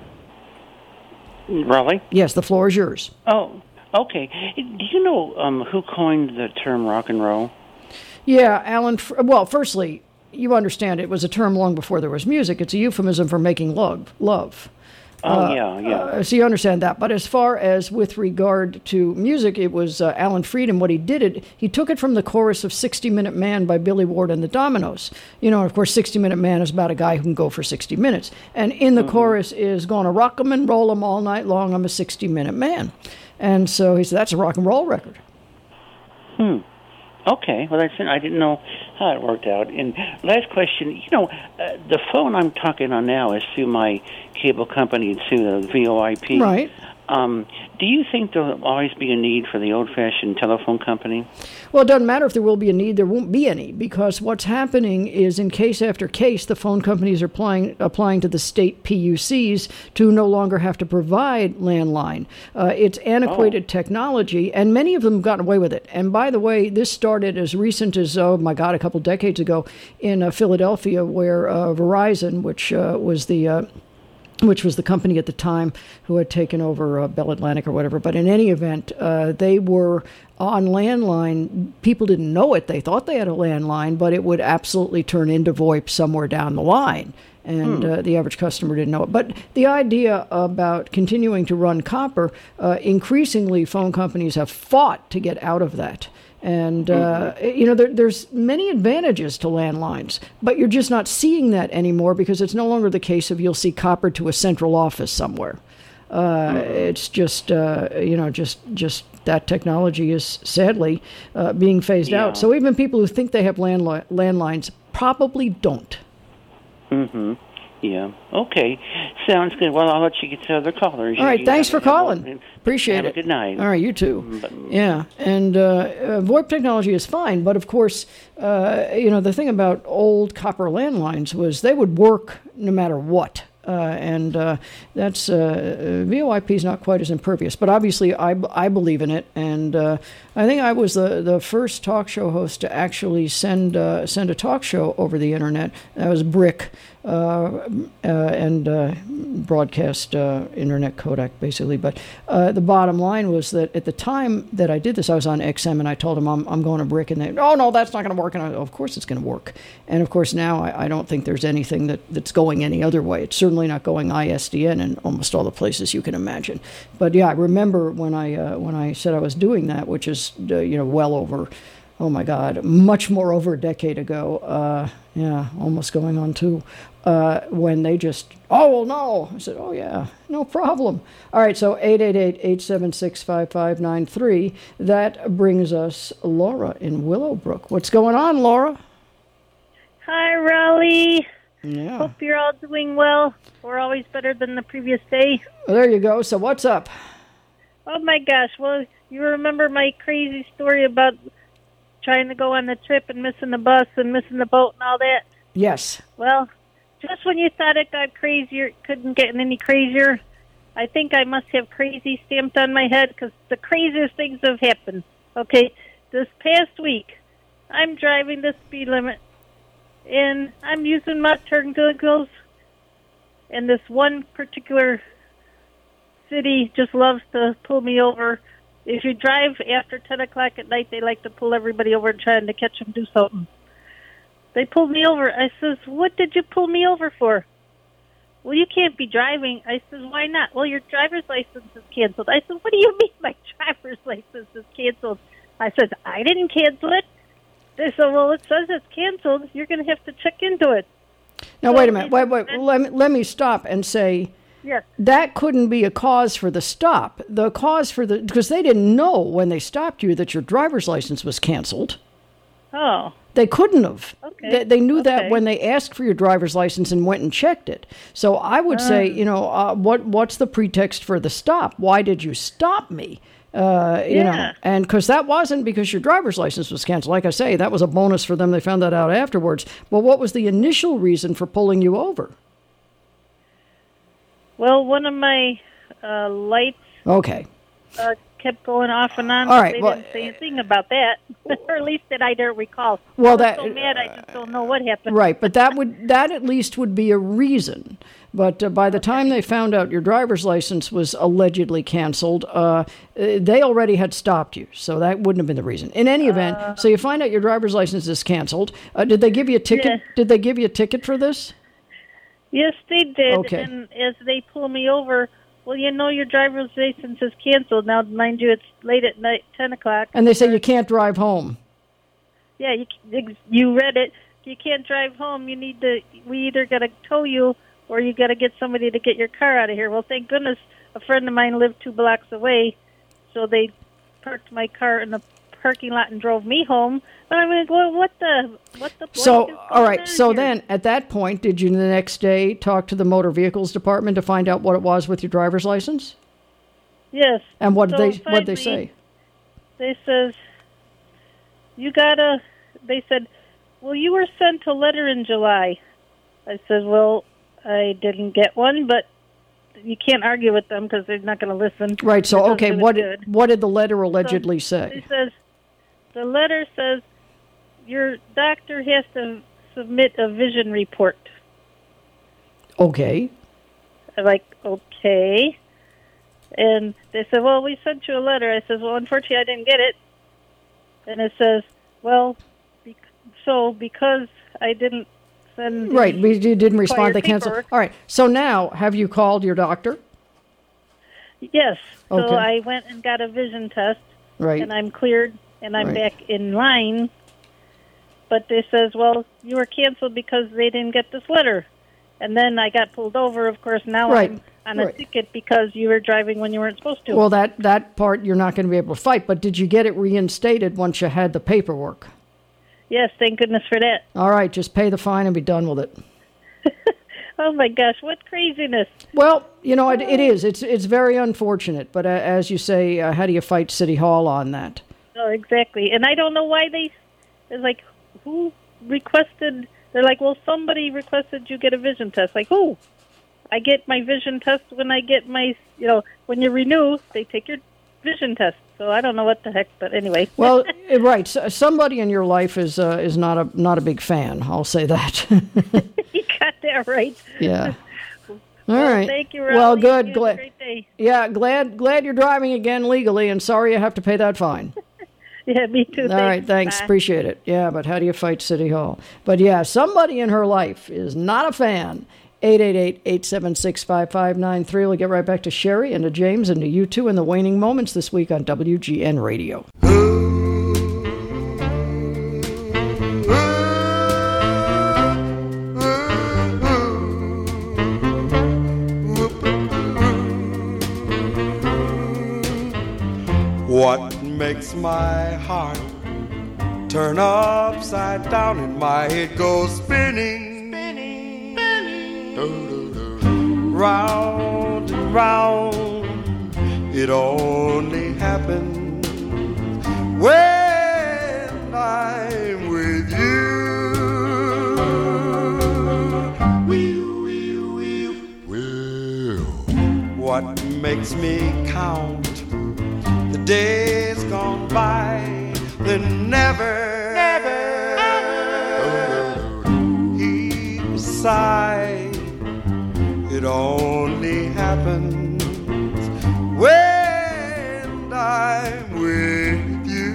Raleigh? Yes, the floor is yours. Oh, okay. Do you know who coined the term rock and roll? Yeah, Alan. Well, firstly, you understand it was a term long before there was music. It's a euphemism for making love. Oh, yeah. So you understand that. But as far as with regard to music, it was Alan Freed, and what he took it from the chorus of 60-Minute Man by Billy Ward and the Dominoes. You know, of course, 60-Minute Man is about a guy who can go for 60 minutes. And in the chorus is, gonna rock 'em and roll 'em all night long, I'm a 60-minute man. And so he said, that's a rock and roll record. Okay, well, I didn't know how it worked out. And last question, the phone I'm talking on now is through my cable company, it's through the VoIP. Right. Do you think there'll always be a need for the old-fashioned telephone company? Well, it doesn't matter if there will be a need. There won't be any, because what's happening is in case after case, the phone companies are applying to the state PUCs to no longer have to provide landline. It's antiquated technology, and many of them have gotten away with it. And by the way, this started as recent as, a couple decades ago in Philadelphia, where Verizon, which was the which was the company at the time who had taken over Bell Atlantic or whatever. But in any event, they were on landline. People didn't know it. They thought they had a landline, but it would absolutely turn into VoIP somewhere down the line. And the average customer didn't know it. But the idea about continuing to run copper, increasingly phone companies have fought to get out of that. And, there's many advantages to landlines, but you're just not seeing that anymore because it's no longer the case of you'll see copper to a central office somewhere. It's just that technology is sadly being phased out. So even people who think they have landlines probably don't. Mm-hmm. Yeah. Okay. Sounds good. Well, I'll let you get to other callers. All right. Thanks for calling. Appreciate it. Have a good night. All right. You too. Yeah. And VoIP technology is fine, but of course, the thing about old copper landlines was they would work no matter what. That's VoIP is not quite as impervious, but obviously I believe in it, and I think I was the first talk show host to actually send a talk show over the internet. That was BRIC and broadcast internet codec, basically. But the bottom line was that at the time that I did this, I was on XM, and I told them I'm going to BRIC, and they, oh no, that's not going to work. And of course it's going to work. And of course now I don't think there's anything that's going any other way. It's certainly not going ISDN in almost all the places you can imagine. But yeah, I remember when I said I was doing that, which is well over, oh my God, much more over a decade ago. Almost going on 2. When they just, oh well, no. I said, oh yeah, no problem. All right, so 888-876-5593. That brings us Laura in Willowbrook. What's going on, Laura? Hi, Raleigh. Yeah. Hope you're all doing well. We're always better than the previous day. Well, there you go. So what's up? Oh, my gosh. Well, you remember my crazy story about trying to go on the trip and missing the bus and missing the boat and all that? Yes. Well, just when you thought it got crazier, it couldn't get any crazier, I think I must have crazy stamped on my head because the craziest things have happened. Okay, this past week, I'm driving the speed limit, and I'm using my turn signals, and this one particular city just loves to pull me over. If you drive after 10 o'clock at night, they like to pull everybody over and trying to catch them do something. They pulled me over. I says, what did you pull me over for? Well, you can't be driving. I says, why not? Well, your driver's license is canceled. I said, what do you mean my driver's license is canceled? I said, I didn't cancel it. They said, well, it says it's canceled. You're going to have to check into it. Now, wait a minute. Wait. Let me stop and say, yes, that couldn't be a cause for the stop. The cause for because they didn't know when they stopped you that your driver's license was canceled. Oh. They couldn't have. Okay. They knew that when they asked for your driver's license and went and checked it. So I would say, what's the pretext for the stop? Why did you stop me? And because that wasn't because your driver's license was canceled. Like I say, that was a bonus for them. They found that out afterwards. But what was the initial reason for pulling you over? Well, one of my lights kept going off and on. All right, they didn't say anything about that, or at least that I don't recall. Well, I was so mad, I just don't know what happened. Right, but that at least would be a reason. But by the time they found out your driver's license was allegedly canceled, they already had stopped you, so that wouldn't have been the reason. In any event, so you find out your driver's license is canceled. Did they give you a ticket? Yeah. Did they give you a ticket for this? Yes, they did. Okay. And as they pull me over, well, your driver's license is canceled. Now, mind you, it's late at night, 10 o'clock. And they say you can't drive home. Yeah, you read it. You can't drive home. We either got to tow you or you got to get somebody to get your car out of here. Well, thank goodness a friend of mine lived 2 blocks away, so they parked my car in the parking lot and drove me home. But I'm like, well, what the So, all right. So then, at that point, did you the next day talk to the motor vehicles department to find out what it was with your driver's license? Yes. And what did they finally, say? They says They said, well, you were sent a letter in July. I said, well, I didn't get one, but you can't argue with them because they're not going to listen. Right. So, okay, what did the letter allegedly say? The letter says your doctor has to submit a vision report. Okay. I'm like, okay. And they said, well, we sent you a letter. I said, well, unfortunately, I didn't get it. And it says, well, because I didn't send... Right, you didn't respond, they canceled. paperwork. All right, so now, have you called your doctor? Yes. So Okay. I went and got a vision test. Right. And I'm cleared, and I'm Right. back in line. But they says, well, you were canceled because they didn't get this letter. And then I got pulled over, of course. Now Right. I'm on a Right. ticket because you were driving when you weren't supposed to. Well, that part you're not going to be able to fight, but did you get it reinstated once you had the paperwork? Yes, thank goodness for that. All right, just pay the fine and be done with it. Oh, my gosh, what craziness. Well, you know, it is. It's very unfortunate, but as you say, how do you fight City Hall on that? Oh, exactly. And I don't know why it's like, who requested... They're like, well, somebody requested you get a vision test. Like, who? I get my vision test when I get my, when you renew, they take your vision test. So I don't know what the heck, but anyway. Well, right. Somebody in your life is not a big fan. I'll say that. You got that right. Yeah. All Well, right. thank you, Raleigh. Well, good. You have a great day. Yeah, glad you're driving again legally, and sorry you have to pay that fine. Yeah, me too. All right, thanks. Bye. Appreciate it. Yeah, but how do you fight City Hall? But yeah, somebody in her life is not a fan. 888-876-5593. We'll get right back to Sherry and to James and to you two in the waning moments this week on WGN Radio. What makes my heart turn upside down and my head goes spinning, round and round? It only happens when I'm with you. What makes me count the days gone by, then never heave a sigh. It only happens when I'm with you.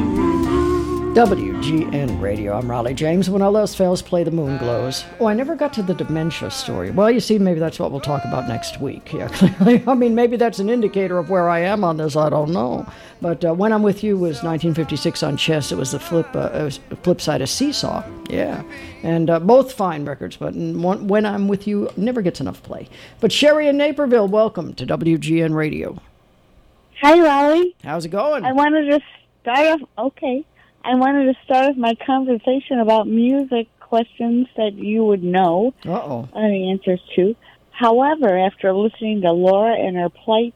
WGN Radio. I'm Raleigh James. When all else fails, play The Moon Glows. Oh, I never got to the dementia story. Well, you see, maybe that's what we'll talk about next week. Yeah, clearly. I mean, maybe that's an indicator of where I am on this. I don't know. But When I'm With You was 1956 on Chess. It was the flip side of Seesaw. Yeah. And both fine records, but When I'm With You never gets enough play. But Sherry in Naperville, welcome to WGN Radio. Hi, Raleigh. How's it going? I wanted to start off my conversation about music questions that you would know the answers to. However, after listening to Laura and her plight,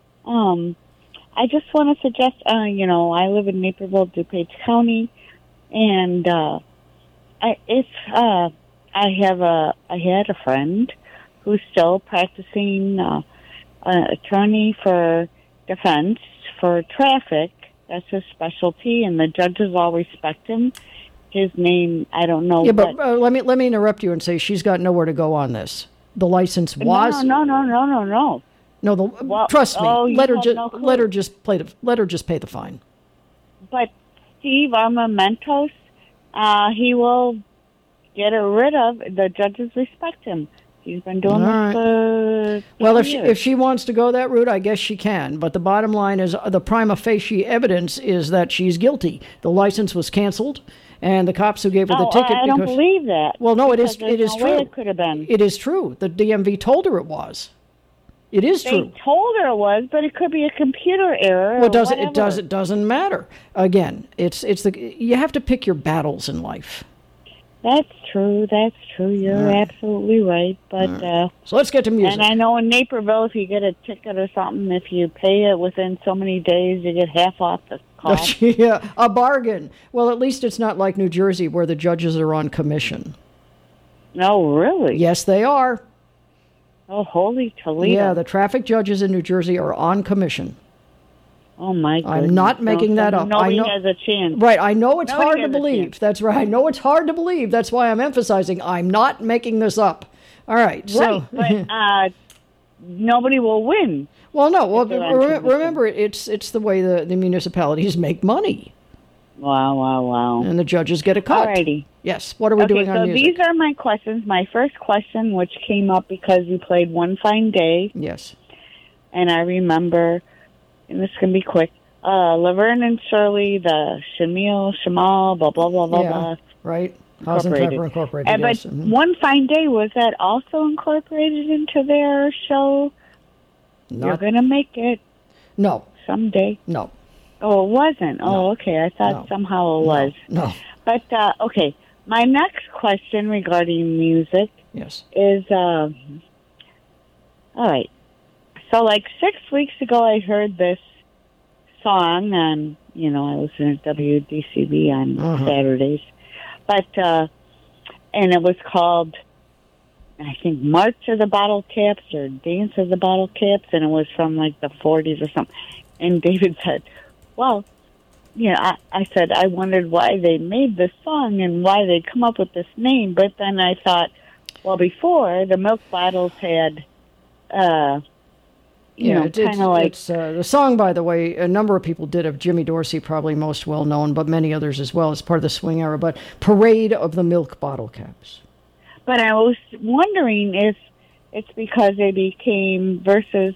I just want to suggest, I live in Naperville, DuPage County, and I had a friend who's still practicing attorney for defense for traffic. That's his specialty, and the judges all respect him. His name, I don't know. Yeah, but let me interrupt you and say she's got nowhere to go on this. The license was No. No, trust me. Let her just pay the fine. But Steve Armamentos, he will get it rid of. The judges respect him. He's been doing this for well, years. if she wants to go that route, I guess she can. But the bottom line is the prima facie evidence is that she's guilty. The license was canceled, and the cops who gave her the ticket. I don't believe that. Well, no, it is true. It could have been. It is true. The DMV told her it was. It is true. They told her it was, but it could be a computer error. Well, it doesn't matter. Again, you have to pick your battles in life. That's true. You're absolutely right. But so let's get to music. And I know in Naperville, if you get a ticket or something, if you pay it within so many days, you get half off the cost. Yeah, a bargain. Well, at least it's not like New Jersey where the judges are on commission. No, really? Yes, they are. Oh, holy Toledo. Yeah, the traffic judges in New Jersey are on commission. Oh, my goodness. I'm not making that up. Nobody has a chance. Right, I know it's hard to believe. That's right. I know it's hard to believe. That's why I'm emphasizing I'm not making this up. All right. So. Right, but nobody will win. Well, no. Well, remember, it's the way the municipalities make money. Wow. And the judges get a cut. Alrighty. Yes. What are we doing on music? So these are my questions. My first question, which came up because you played One Fine Day. Yes. And I remember, and this can be quick, Laverne and Shirley, the Shamal, blah, blah, blah, blah, blah. Right. House and Pepper Incorporated. And, yes. But One Fine Day, was that also incorporated into their show? You're going to make it. No. Someday. No. Oh, it wasn't? Oh, okay. I thought somehow it was. No. But, okay. My next question regarding music is, all right. So, like 6 weeks ago, I heard this song on, I listen to WDCB on Saturdays. But, and it was called, I think, March of the Bottle Caps or Dance of the Bottle Caps, and it was from like the 40s or something. And David said, well, I said, I wondered why they made this song and why they come up with this name. But then I thought, well, before, the milk bottles had, kind of like... It's, the song, by the way, a number of people did of Jimmy Dorsey, probably most well-known, but many others as well, as part of the swing era, but Parade of the Milk Bottle Caps. But I was wondering if it's because they became versus,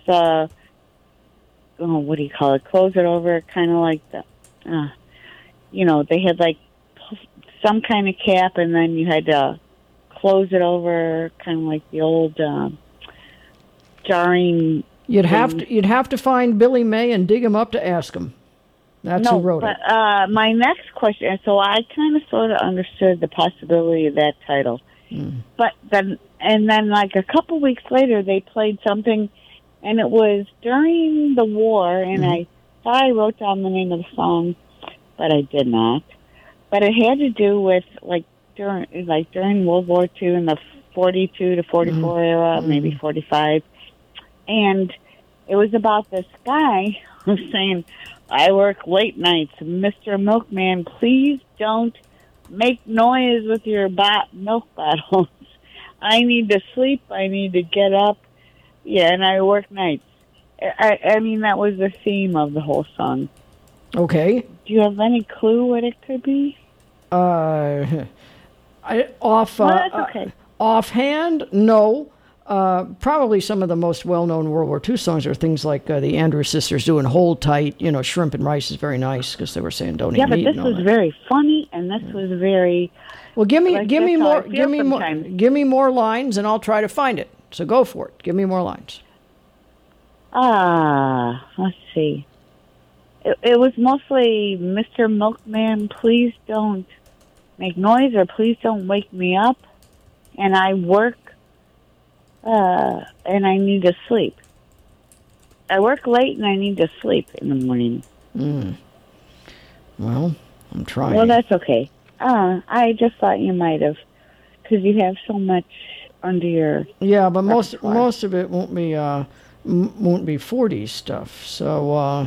what do you call it? Close it over, kind of like the, they had like some kind of cap, and then you had to close it over, kind of like the old jarring. You'd have to find Billy May and dig him up to ask him. That's who wrote it. My next question. So I kind of sort of understood the possibility of that title. But then like a couple weeks later, they played something, and it was during the war, and I thought I wrote down the name of the song, but I did not. But it had to do with during World War II in the 42 to 44 era, maybe 45, and it was about this guy who's saying, "I work late nights, Mr. Milkman. Please don't make noise with your milk bottles. I need to sleep. I need to get up. Yeah, and I work nights." I mean, that was the theme of the whole song. Okay. Do you have any clue what it could be? That's okay. Offhand, no. Probably some of the most well-known World War II songs are things like the Andrews Sisters doing "Hold Tight." Shrimp and rice is very nice because they were saying don't eat meat. Yeah, but this was very funny, and this was very. Well, give me more lines, and I'll try to find it. So go for it. Give me more lines. Let's see. It was mostly, "Mr. Milkman, please don't make noise, or please don't wake me up, and I work, and I need to sleep. I work late and I need to sleep in the morning." Well, I'm trying. Well, that's okay. I just thought you might have, because you have so much under your. Yeah, but most of it won't be 40s stuff. So.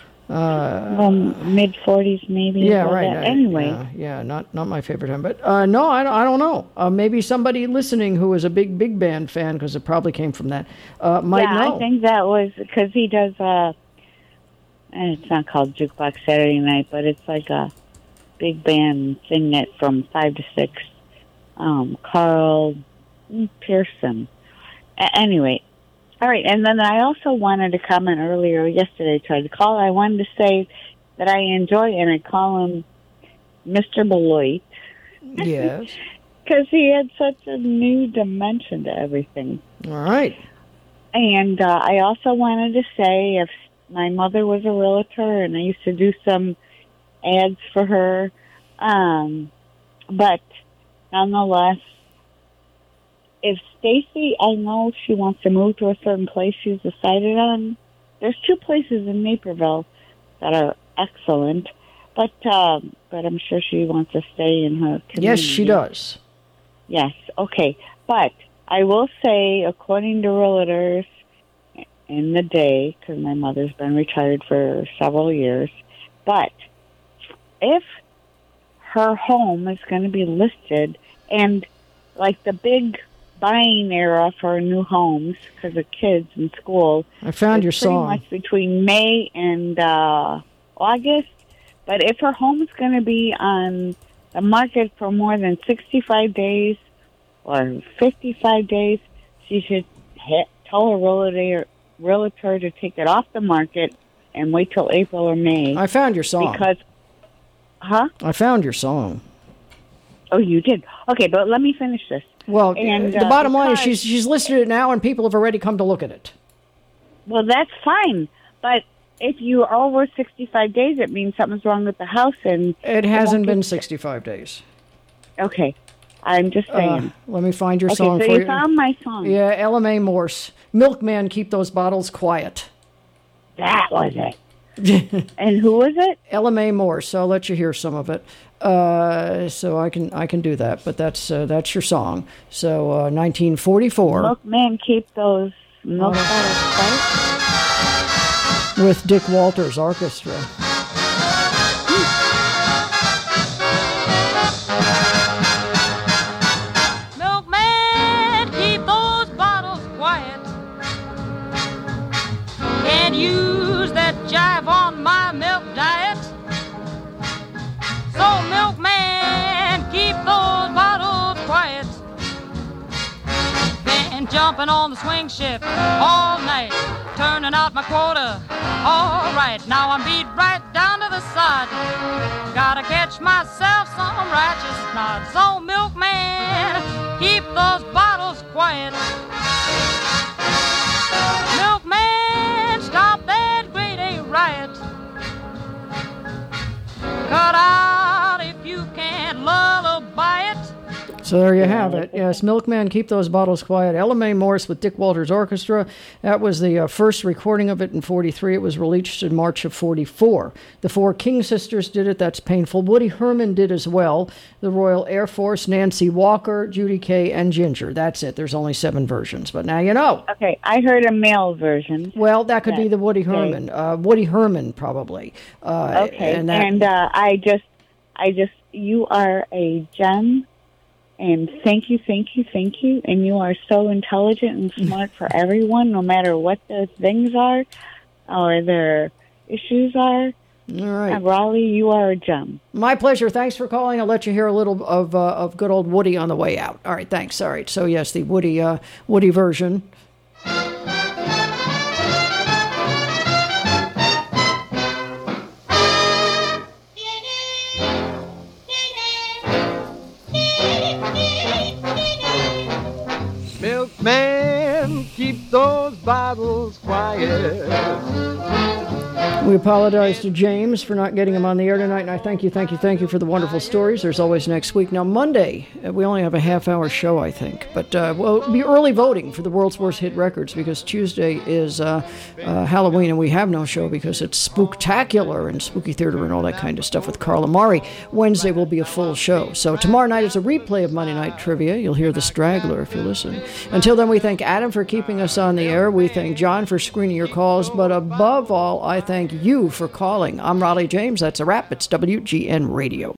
Mid 40s maybe. Yeah, right. Anyway. Yeah, not my favorite time. But no, I don't know. Maybe somebody listening who is a big band fan, because it probably came from that, might know. I think that was because he does. And it's not called Jukebox Saturday Night, but it's like a big band thing that from 5 to 6. Carl Pearson. Anyway. All right, and then I also wanted to comment earlier yesterday, tried to call. I wanted to say that I enjoy, and I call him Mr. Beloit. Yes. Because he had such a new dimension to everything. All right. And I also wanted to say, if my mother was a realtor, and I used to do some ads for her, but nonetheless, if Stacy, I know she wants to move to a certain place she's decided on. There's 2 places in Naperville that are excellent, but I'm sure she wants to stay in her community. Yes, she does. Yes, okay. But I will say, according to realtors in the day, because my mother's been retired for several years, but if her home is going to be listed, and like the big buying era for new homes because of kids in school. I found your song. Pretty much between May and August. But if her home is going to be on the market for more than 65 days or 55 days, she should tell her realtor to take it off the market and wait till April or May. I found your song. Because, I found your song. Oh, you did? Okay, but let me finish this. Well, and, the bottom line is she's listed it now, and people have already come to look at it. Well, that's fine, but if you are over 65 days, it means something's wrong with the house, and it hasn't been 65 days. Okay, I'm just saying. Let me find your song so for you. You found my song. Yeah, Ella Mae Morse. Milkman, keep those bottles quiet. That was it. And who was it? Ella Mae Morse. I'll let you hear some of it. So I can do that, but that's your song. So 1944. Milkman, keep those milk bottles quiet. With Dick Walters Orchestra. Milkman, keep those bottles quiet. Can't use that jive on my milk diet. So, milkman, keep those bottles quiet. Been jumping on the swing shift all night, turning out my quota. All right, now I'm beat right down to the sod. Gotta catch myself some righteous nod. So, milkman, keep those bottles quiet. Milkman, stop that grade A riot. Cut out if you can't lullaby it. So there you have it. Yes, Milkman, keep those bottles quiet. Ella Mae Morse with Dick Walters Orchestra. That was the first recording of it in 43. It was released in March of 44. The Four King Sisters did it. That's painful. Woody Herman did as well. The Royal Air Force, Nancy Walker, Judy Kay, and Ginger. That's it. There's only 7 versions, but now you know. Okay, I heard a male version. Well, that could be the Woody Herman. Woody Herman, probably. Okay, and I just, you are a gem. And thank you. And you are so intelligent and smart for everyone, no matter what the things are or their issues are. All right. Raleigh, you are a gem. My pleasure. Thanks for calling. I'll let you hear a little of good old Woody on the way out. All right, thanks. All right, so yes, the Woody version. Milkman, keep those bottles quiet. We apologize to James for not getting him on the air tonight, and I thank you for the wonderful stories. There's always next week. Now, Monday, we only have a half-hour show, I think, but we'll be early voting for the world's worst hit records because Tuesday is Halloween, and we have no show because it's spooktacular and spooky theater and all that kind of stuff with Carl Amari. Wednesday will be a full show. So tomorrow night is a replay of Monday Night Trivia. You'll hear the straggler if you listen. Until then, we thank Adam for keeping us on the air. We thank John for screening your calls, but above all, I thank you for calling. I'm Raleigh James. That's a wrap. It's WGN Radio.